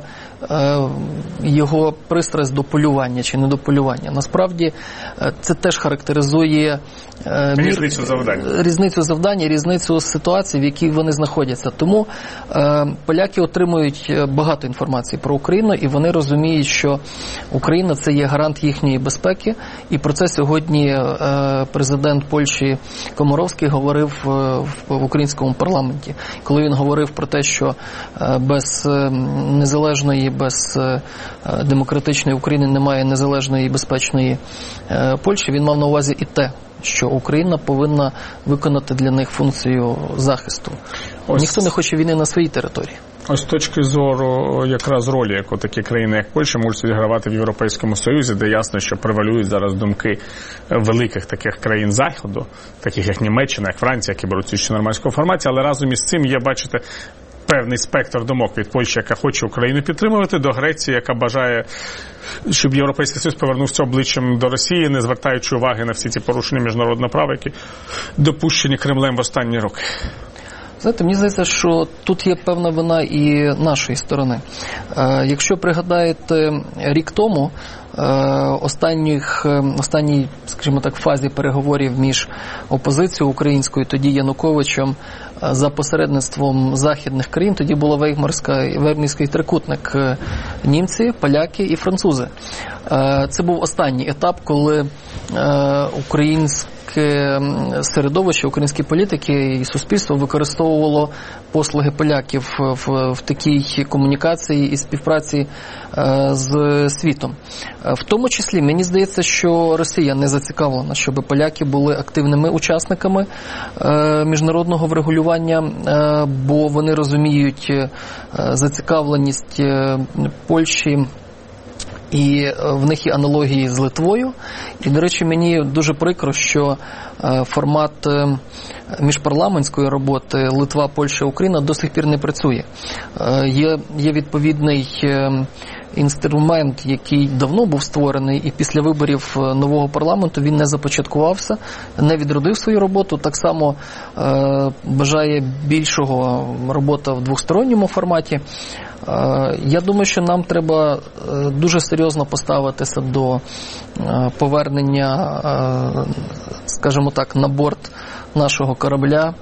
його пристрасть до полювання чи не до полювання. Насправді це теж характеризує різницю завдань, різницю завдань, різницю ситуації, в якій вони знаходяться. Тому е, поляки отримують багато інформації про Україну, і вони розуміють, що Україна – це є гарант їхньої безпеки. І про це сьогодні е, президент Польщі Комаровський говорив в, в українському парламенті. Коли він говорив про те, що е, без незалежної, без е, демократичної України немає незалежної і безпечної е, Польщі, він мав на увазі і те, що Україна повинна виконати для них функцію захисту. Ось. Ніхто не хоче війни на своїй території. Ось з точки зору якраз ролі, яку такі країни, як Польща, можуть відігравати в Європейському Союзі, де ясно, що превалюють зараз думки великих таких країн Заходу, таких як Німеччина, як Франція, які беруть участь у нормандському форматі, але разом із цим є, бачите, певний спектр думок від Польщі, яка хоче Україну підтримувати, до Греції, яка бажає, щоб Європейський Союз повернувся обличчям до Росії, не звертаючи уваги на всі ці порушення міжнародного права, які допущені Кремлем в останні роки. Знаєте, мені здається, що тут є певна вина і нашої сторони. Е, якщо пригадаєте, рік тому е, останніх, останній, скажімо так, фазі переговорів між опозицією українською, тоді Януковичем, е, за посередництвом західних країн, тоді було Веймарський трикутник е, німці, поляки і французи. Е, це був останній етап, коли е, українські середовище, українські політики і суспільство використовувало послуги поляків в, в такій комунікації і співпраці е, з світом. В тому числі, мені здається, що Росія не зацікавлена, щоб поляки були активними учасниками е, міжнародного врегулювання, е, бо вони розуміють е, зацікавленість е, Польщі, і в них є аналогії з Литвою. І, до речі, мені дуже прикро, що формат міжпарламентської роботи Литва, Польща, Україна до сих пір не працює. Є, є відповідний інструмент, який давно був створений, і після виборів нового парламенту він не започаткувався, не відродив свою роботу. Так само е, бажає більшого робота в двосторонньому форматі. Е, я думаю, що нам треба е, дуже серйозно поставитися до е, повернення, е, скажімо так, на борт нашого корабля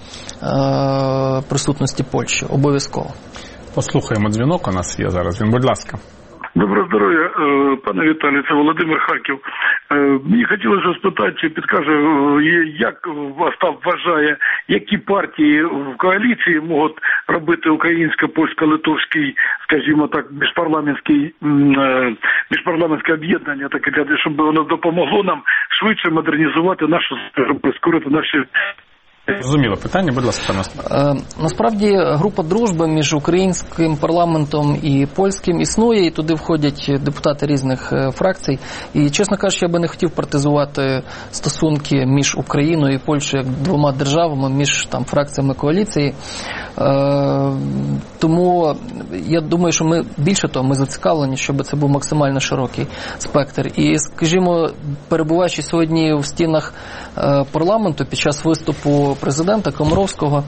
е, присутності Польщі. Обов'язково. Послухаємо дзвінок, у нас є зараз. Він, будь ласка. Доброго здоров'я, пане Віталій, це Володимир Харків. Мені хотілося спитати, чи підкаже, як вас там вважає, які партії в коаліції можуть робити українсько-польсько-литовський, скажімо так, міжпарламентський, міжпарламентське об'єднання, таке, щоб воно допомогло нам швидше модернізувати нашу, прискорити наші... Зрозуміло питання, будь ласка, е, насправді група дружби між українським парламентом і польським існує, і туди входять депутати різних е, фракцій. І, чесно кажучи, я би не хотів партизувати стосунки між Україною і Польщею як двома державами, між там фракціями коаліції. Тому я думаю, що ми більше того, ми зацікавлені, щоб це був максимально широкий спектр. І, скажімо, перебуваючи сьогодні в стінах парламенту під час виступу президента Комаровського,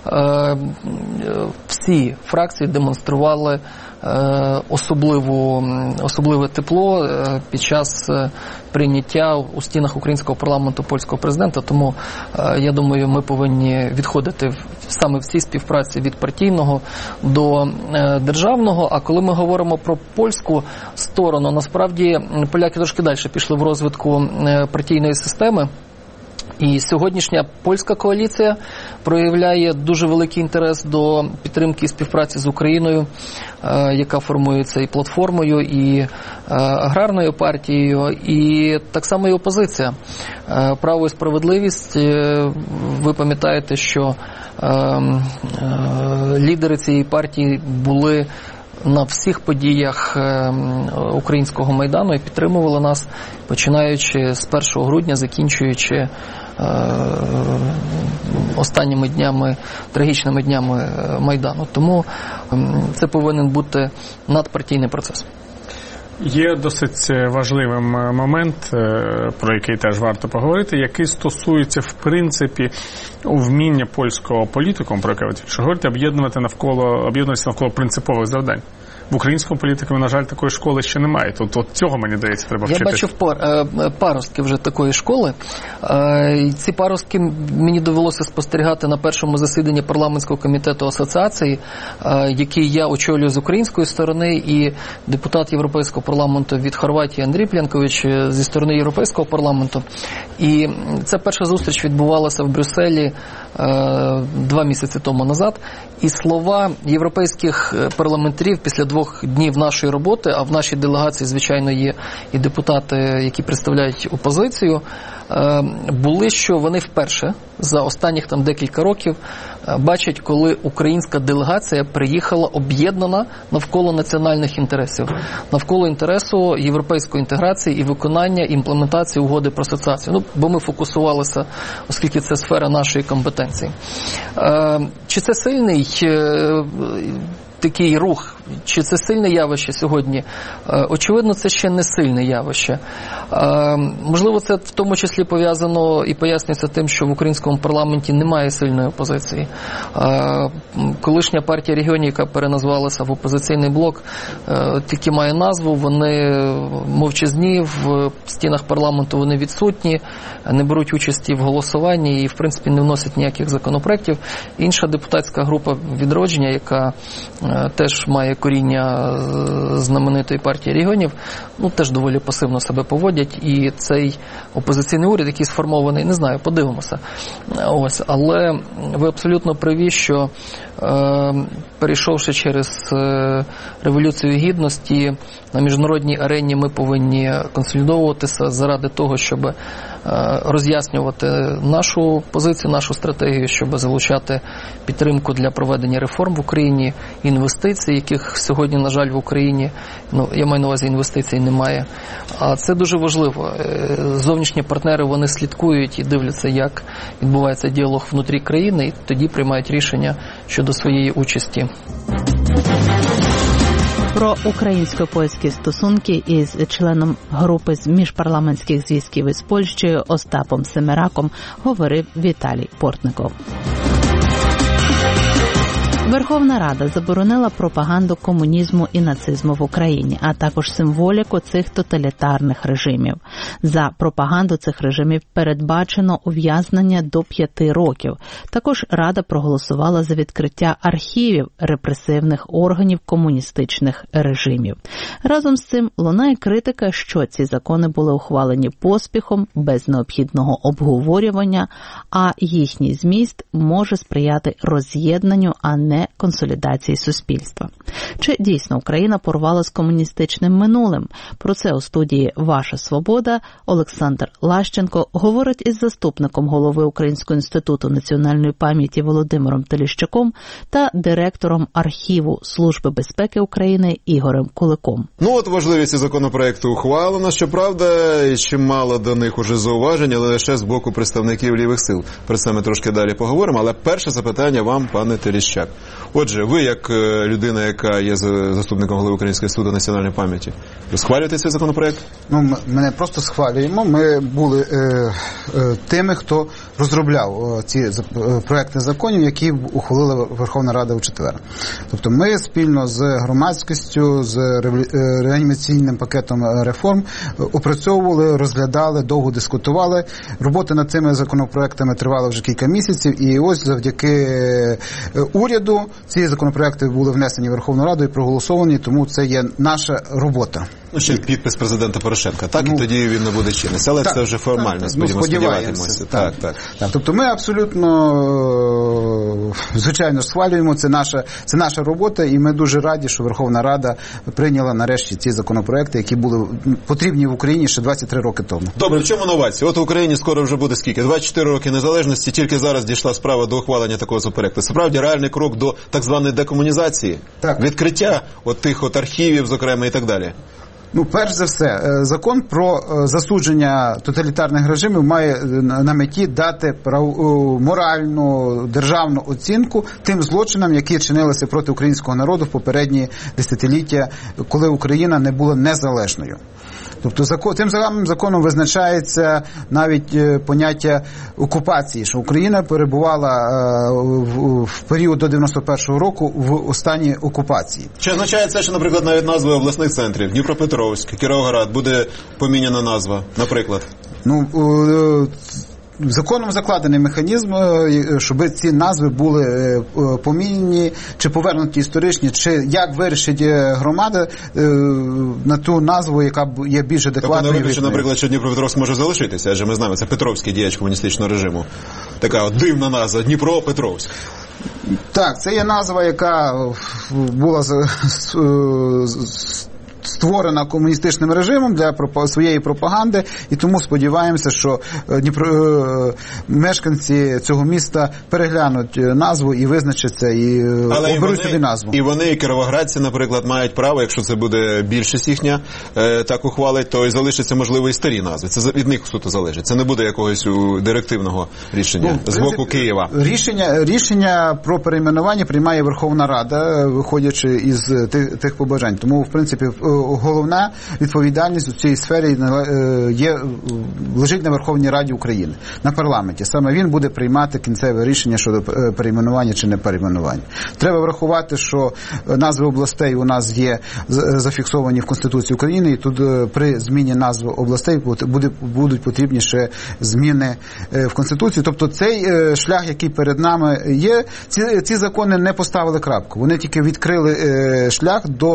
всі фракції демонстрували особливу, особливе тепло під час прийняття у стінах українського парламенту польського президента. Тому, я думаю, ми повинні відходити саме в цій співпраці від партійного до державного. А коли ми говоримо про польську сторону, насправді поляки трошки далі пішли в розвитку партійної системи. І сьогоднішня польська коаліція проявляє дуже великий інтерес до підтримки і співпраці з Україною, яка формується і платформою, і аграрною партією, і так само і опозиція. Право і справедливість, ви пам'ятаєте, що лідери цієї партії були на всіх подіях українського Майдану і підтримували нас, починаючи з першого грудня, закінчуючи останніми днями, трагічними днями Майдану. Тому це повинен бути надпартійний процес. Є досить важливим момент, про який теж варто поговорити, який стосується, в принципі, вміння польського політикуму, про яке ви говорите, об'єднувати навколо, об'єднуватися навколо принципових завдань. В українському політикумі, на жаль, такої школи ще немає. Тут от цього, мені здається, треба вчитися. Я бачив пар, паростки вже такої школи. Ці паростки мені довелося спостерігати на першому засіданні парламентського комітету асоціації, який я очолюю з української сторони, і депутат Європейського парламенту від Хорватії Андрій Плянкович зі сторони Європейського парламенту. І ця перша зустріч відбувалася в Брюсселі два місяці тому назад. І слова європейських парламентарів після двох днів нашої роботи, а в нашій делегації, звичайно, є і депутати, які представляють опозицію, були, що вони вперше за останніх там декілька років бачать, коли українська делегація приїхала об'єднана навколо національних інтересів, навколо інтересу європейської інтеграції і виконання, імплементації угоди про асоціацію. Ну, бо ми фокусувалися, оскільки це сфера нашої компетенції. Чи це сильний такий рух, чи це сильне явище сьогодні? Очевидно, це ще не сильне явище. Можливо, це в тому числі пов'язано і пояснюється тим, що в українському парламенті немає сильної опозиції. Колишня партія регіонів, яка переназвалася в опозиційний блок, тільки має назву, вони мовчазні, в стінах парламенту вони відсутні, не беруть участі в голосуванні і, в принципі, не вносять ніяких законопроєктів. Інша депутатська група «Відродження», яка теж має коріння знаменитої партії регіонів, ну, теж доволі пасивно себе поводять, і цей опозиційний уряд, який сформований, не знаю, подивимося. Ось, але ви абсолютно праві, що е, перейшовши через е, Революцію Гідності, на міжнародній арені ми повинні консолідовуватися заради того, щоб е, роз'яснювати нашу позицію, нашу стратегію, щоб залучати підтримку для проведення реформ в Україні, інвестицій, яких сьогодні, на жаль, в Україні, ну, я маю на увазі, інвестицій немає. А це дуже важливо. Зовнішні партнери, вони слідкують і дивляться, як відбувається діалог внутрі країни, і тоді приймають рішення щодо своєї участі. Про українсько-польські стосунки із членом групи з міжпарламентських зв'язків із Польщею Остапом Семераком говорив Віталій Портников. Верховна Рада заборонила пропаганду комунізму і нацизму в Україні, а також символіку цих тоталітарних режимів. За пропаганду цих режимів передбачено ув'язнення до п'яти років. Також Рада проголосувала за відкриття архівів репресивних органів комуністичних режимів. Разом з цим лунає критика, що ці закони були ухвалені поспіхом, без необхідного обговорювання, а їхній зміст може сприяти роз'єднанню, а не не консолідації суспільства. Чи дійсно Україна порвала з комуністичним минулим? Про це у студії «Ваша свобода» Олександр Лащенко говорить із заступником голови Українського інституту національної пам'яті Володимиром Теліщуком та директором архіву Служби безпеки України Ігорем Куликом. Ну от важливість законопроекту ухвалена, щоправда, і чимало до них уже зауважень, але лише з боку представників лівих сил. Про це ми трошки далі поговоримо, але перше запитання вам, пане Теліщак. Отже, ви як людина, яка є заступником голови Українського інституту національної пам'яті, ви схвалюєте цей законопроект? Ну, ми не просто схвалюємо, ми були е, е, тими, хто розробляв е, ці е, проекти законів, які ухвалила Верховна Рада у четвер. Тобто ми спільно з громадськістю, з реанімаційним пакетом реформ опрацьовували, розглядали, довго дискутували. Робота над цими законопроектами тривала вже кілька місяців, і ось завдяки уряду ці законопроекти були внесені в Верховну Раду і проголосовані, тому це є наша робота. Ну, ще підпис президента Порошенка, так? Ну, і тоді він не буде чинитися. Але так, це вже формально, так, сподіваємося. сподіваємося. Так, так, так. Тобто ми абсолютно, звичайно, схвалюємо, це наша, це наша робота, і ми дуже раді, що Верховна Рада прийняла нарешті ці законопроекти, які були потрібні в Україні ще двадцять три роки тому. Добре, в чому новація? От в Україні скоро вже буде скільки? двадцять чотири роки незалежності, тільки зараз дійшла справа до ухвалення такого законопроекту. Справді реальний крок до так званої декомунізації, так. Відкриття от тих от архівів, зокрема, і так далі. Ну, перш за все, закон про засудження тоталітарних режимів має на меті дати прав... моральну, державну оцінку тим злочинам, які чинилися проти українського народу в попередні десятиліття, коли Україна не була незалежною. Тобто закон, тим самим законом визначається навіть е, поняття окупації, що Україна перебувала е, в, в період до дев'яносто першого року в стані окупації. Чи означає це, що, наприклад, навіть назви обласних центрів Дніпропетровськ, Кіровоград буде поміняна назва, наприклад? Ну, е, законом закладений механізм, щоб ці назви були поміняні, чи повернуті історичні, чи як вирішить громада на ту назву, яка є більш адекватною. Тобто, що, наприклад, що Дніпропетровськ може залишитися, адже ми знаємо, це Петровський діяч комуністичного режиму. Така от дивна назва – Дніпропетровськ. Так, це є назва, яка була створена комуністичним режимом для своєї пропаганди, і тому сподіваємося, що Дніпро... мешканці цього міста переглянуть назву і визначаться, і але оберуть і собі назву. І вони, і кіровоградці, наприклад, мають право, якщо це буде більшість їхня, так ухвалить, то і залишаться, можливо, і старі назви. Це від них суто залежить. Це не буде якогось директивного рішення ну, з боку Києва. Рішення, рішення про перейменування приймає Верховна Рада, виходячи із тих, тих побажань. Тому, в принципі, головна відповідальність у цій сфері є, лежить на Верховній Раді України, на парламенті. Саме він буде приймати кінцеве рішення щодо перейменування чи не перейменування. Треба врахувати, що назви областей у нас є зафіксовані в Конституції України, і тут при зміні назви областей буде, будуть потрібні ще зміни в Конституції. Тобто цей шлях, який перед нами є, ці, ці закони не поставили крапку. Вони тільки відкрили шлях до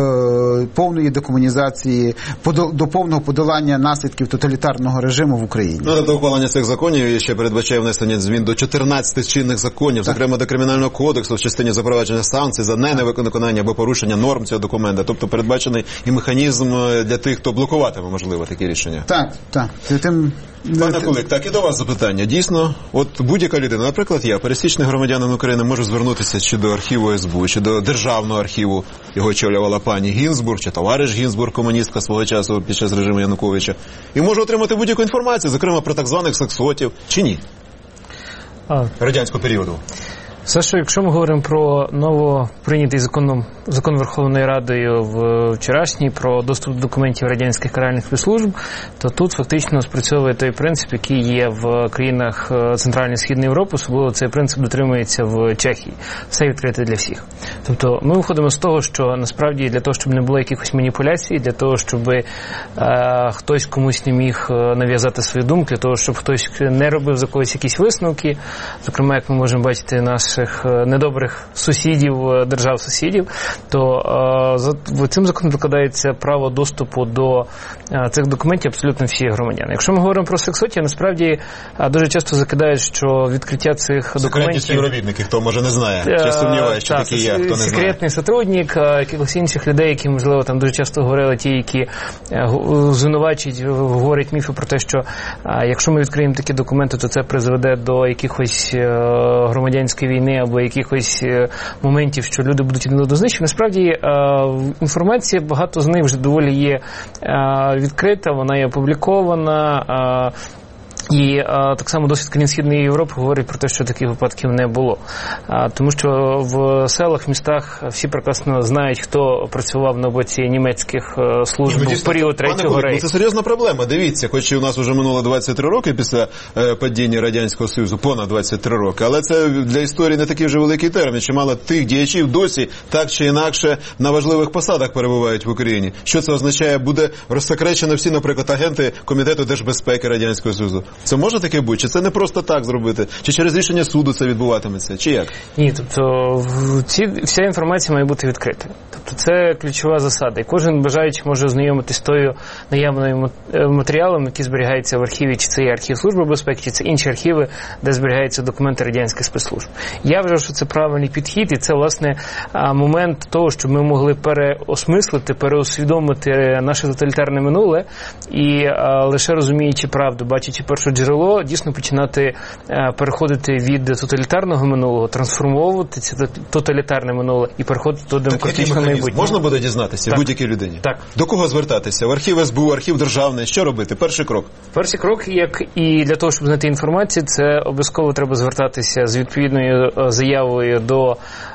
повної декомунізації, до повного подолання наслідків тоталітарного режиму в Україні. Ну, до ухвалення цих законів ще передбачає внесення змін до чотирнадцяти чинних законів, так. Зокрема до Кримінального кодексу в частині запровадження санкцій за невиконання або порушення норм цього документа. Тобто передбачений і механізм для тих, хто блокуватиме, можливо, такі рішення. Так, так. Тим... Пане Кулик, так і до вас запитання. Дійсно, от будь-яка людина, наприклад, я, пересічний громадянин України, можу звернутися чи до архіву ес бе у, чи до державного архіву, його очолювала пані Гінзбург, чи товариш Гінзбург, комуністка свого часу під час режиму Януковича, і можу отримати будь-яку інформацію, зокрема про так званих сексотів, чи ні? А. Радянського періоду. Саша, якщо ми говоримо про новоприйнятий законом, закон Верховною Радою вчорашній про доступ до документів радянських каральних спецслужб, то тут фактично спрацьовує той принцип, який є в країнах Центральної і Східної Європи, особливо цей принцип дотримується в Чехії. Все відкрите для всіх. Тобто ми виходимо з того, що насправді для того, щоб не було якихось маніпуляцій, для того, щоб е, хтось комусь не міг нав'язати свою думку, для того, щоб хтось не робив за когось якісь висновки, зокрема, як ми можемо бачити, наш наших недобрих сусідів, держав-сусідів, то цим законом викладається право доступу до цих документів абсолютно всі громадяни. Якщо ми говоримо про сексотів, насправді дуже часто закидають, що відкриття цих секретні документів... Секретні співробітники, хто може не знає, чи сумніває, що такі є, хто не знає. Секретний сотрудник, якихось інших людей, які, можливо, там дуже часто говорили, ті, які звинувачують, говорять міфи про те, що якщо ми відкриємо такі документи, то це призведе до якихось громадянської війни або якихось моментів, що люди будуть один одного знищені. Насправді, інформація, багато з них вже доволі є відкрита, вона є опублікована. І а, так само досвід країн Східної Європи говорить про те, що таких випадків не було. А, тому що в селах, в містах всі прекрасно знають, хто працював на боці німецьких служб Ні, в період Третього Рейху. Це серйозна проблема. Дивіться, хоч і у нас вже минуло двадцять три роки після е, падіння Радянського Союзу, понад двадцять три роки, але це для історії не такий вже великий термін. Чимало тих діячів досі так чи інакше на важливих посадах перебувають в Україні. Що це означає? Буде розсекречено всі, наприклад, агенти Комітету держбезпеки Радянського Союзу. Це може таке бути? Чи це не просто так зробити? Чи через рішення суду це відбуватиметься? Чи як? Ні, тобто ці, вся інформація має бути відкрита. Тобто це ключова засада. І кожен бажаючий може ознайомитись з тою наявною матеріалом, який зберігається в архіві, чи це є архів Служби безпеки, чи це інші архіви, де зберігаються документи радянських спецслужб. Я вважаю, що це правильний підхід, і це, власне, момент того, щоб ми могли переосмислити, переусвідомити наше тоталітарне минуле, і лише розуміючи правду, бачачи перше джерело, дійсно починати переходити від тоталітарного минулого, трансформовувати це тоталітарне минуле і переходити до демократичного майбутнього. Можна буде дізнатися так. будь-якій людині? Так. До кого звертатися? В архів ес бе у, архів державний? Що робити? Перший крок? Перший крок, як і для того, щоб знайти інформацію, це обов'язково треба звертатися з відповідною заявою до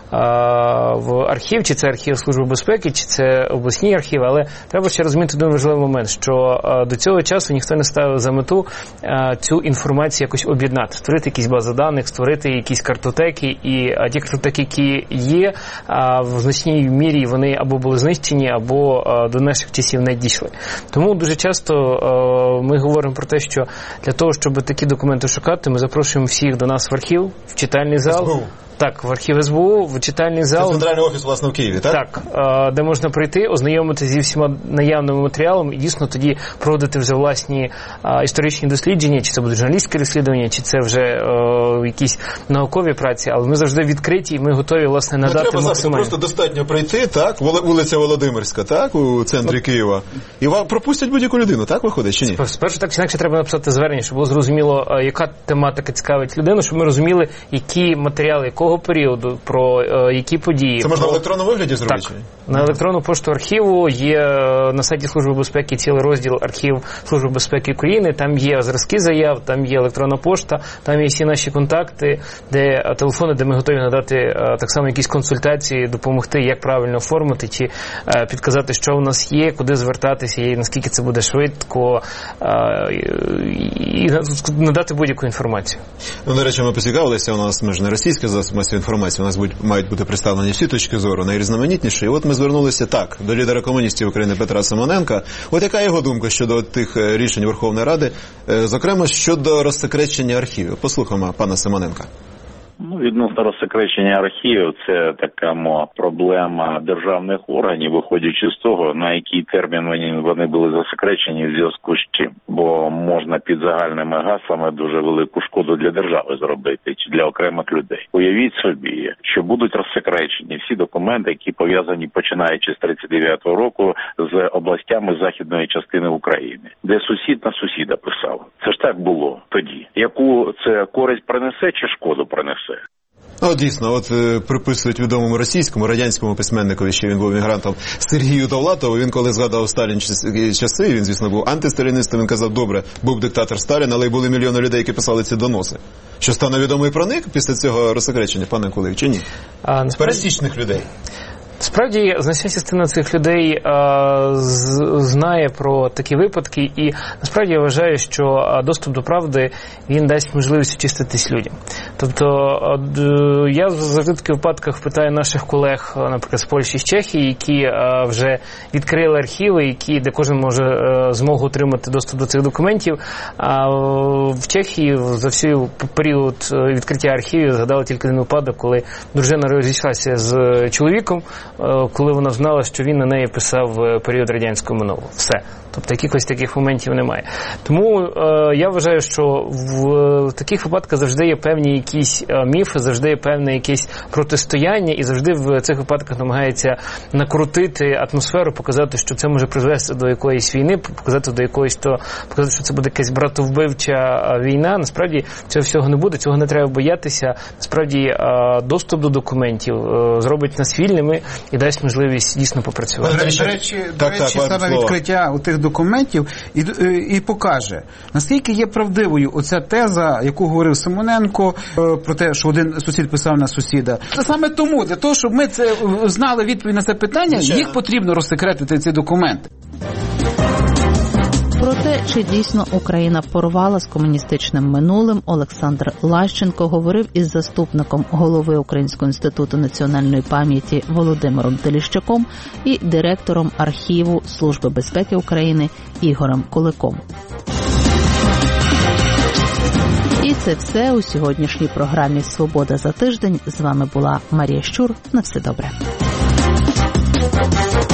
в архів, чи це архів Служби безпеки, чи це обласні архіви, але треба ще розуміти один важливий момент, що до цього часу ніхто не ставив за мету цю інформацію якось об'єднати, створити якісь бази даних, створити якісь картотеки, і ті картотеки, які є, в значній мірі вони або були знищені, або до наших часів не дійшли. Тому дуже часто ми говоримо про те, що для того, щоб такі документи шукати, ми запрошуємо всіх до нас в архів, в читальний зал. Так, в архів ес бе у, в читальний зал. Це центральний офіс, власне, в Києві, так? Так, де можна прийти, ознайомитися зі всіма наявними матеріалами і дійсно тоді проводити вже власні історичні дослідження, чи це будуть журналістські розслідування, чи це вже о, якісь наукові праці, але ми завжди відкриті і ми готові, власне, надати максимально. Не треба просто достатньо прийти, так, вулиця Володимирська, так, у центрі Києва, і вам пропустять будь-яку людину, так виходить, чи ні? Спершу так чи інакше треба написати звернення, щоб було зрозуміло, яка тематика цікавить людину, щоб ми розуміли, які матеріали, якого періоду, про е, які події. Це можна про... в електронному вигляді зробити? Так. На електронну пошту архіву є на сайті Служби безпеки цілий розділ архів Служби безпеки України, там є зразки заяв, там є електронна пошта, там є всі наші контакти, де телефони, де ми готові надати е, так само якісь консультації, допомогти, як правильно оформити, чи е, підказати, що в нас є, куди звертатися, і наскільки це буде швидко, е, і надати будь-яку інформацію. Ну, до речі, ми поцікавилися, у нас, ми ж не російська засоби масової інформації, у нас будь, мають бути представлені всі точки зору, найрізноманітніші. І от ми звернулися так, до лідера комуністів України Петра Симоненка. От яка його думка щодо тих рішень Верховної Ради, зокрема, щодо розсекречення архівів? Послухаємо пана Симоненка. Ну, відносно розсекречення архівів, це така мо, проблема державних органів, виходячи з того, на який термін вони, вони були засекречені в зв'язку з чим. Бо можна під загальними гаслами дуже велику шкоду для держави зробити, чи для окремих людей. Уявіть собі, що будуть розсекречені всі документи, які пов'язані, починаючи з тридцять дев'ятого року, з областями західної частини України, де сусід на сусіда писав. Це ж так було тоді. Яку це користь принесе чи шкоду принесе? Ну, дійсно, от е, приписують відомому російському, радянському письменникові, що він був мігрантом, Сергію Довлатову. Він коли згадав Сталін часи, він, звісно, був антисталіністом, він казав, добре, був диктатор Сталін, але й були мільйони людей, які писали ці доноси. Що стане відомо і про них після цього розсекречення, пане Кулик, чи ні? А, з пересічних людей? Справді, значна частина цих людей а, з, знає про такі випадки, і насправді я вважаю, що доступ до правди, він дасть можливість очиститись людям. Тобто, я завжди в таких випадках питаю наших колег, наприклад, з Польщі, з Чехії, які а, вже відкрили архіви, які, де кожен може а, змогу отримати доступ до цих документів. А в Чехії за всій період відкриття архівів згадали тільки один випадок, коли дружина розійшлася з чоловіком, коли вона знала, що він на неї писав в період радянського минулого. Все. Тобто якихось таких моментів немає. Тому е, я вважаю, що в, в таких випадках завжди є певні якісь е, міфи, завжди є певне якесь протистояння, і завжди в цих випадках намагається накрутити атмосферу, показати, що це може призвести до якоїсь війни, показати до якоїсь, то показати, що це буде якась братовбивча війна. Насправді цього всього не буде, цього не треба боятися. Насправді е, доступ до документів е, зробить нас вільними і дасть можливість дійсно попрацювати. До речі, до речі, саме відкриття у тих документів і, і покаже, наскільки є правдивою оця теза, яку говорив Симоненко, про те, що один сусід писав на сусіда. Це саме тому, для того, щоб ми це знали відповідь на це питання, їх потрібно розсекретити, ці документи. Про те, чи дійсно Україна порвала з комуністичним минулим, Олександр Лащенко говорив із заступником голови Українського інституту національної пам'яті Володимиром Теліщаком і директором архіву Служби безпеки України Ігорем Куликом. І це все у сьогоднішній програмі «Свобода за тиждень». З вами була Марія Щур. На все добре.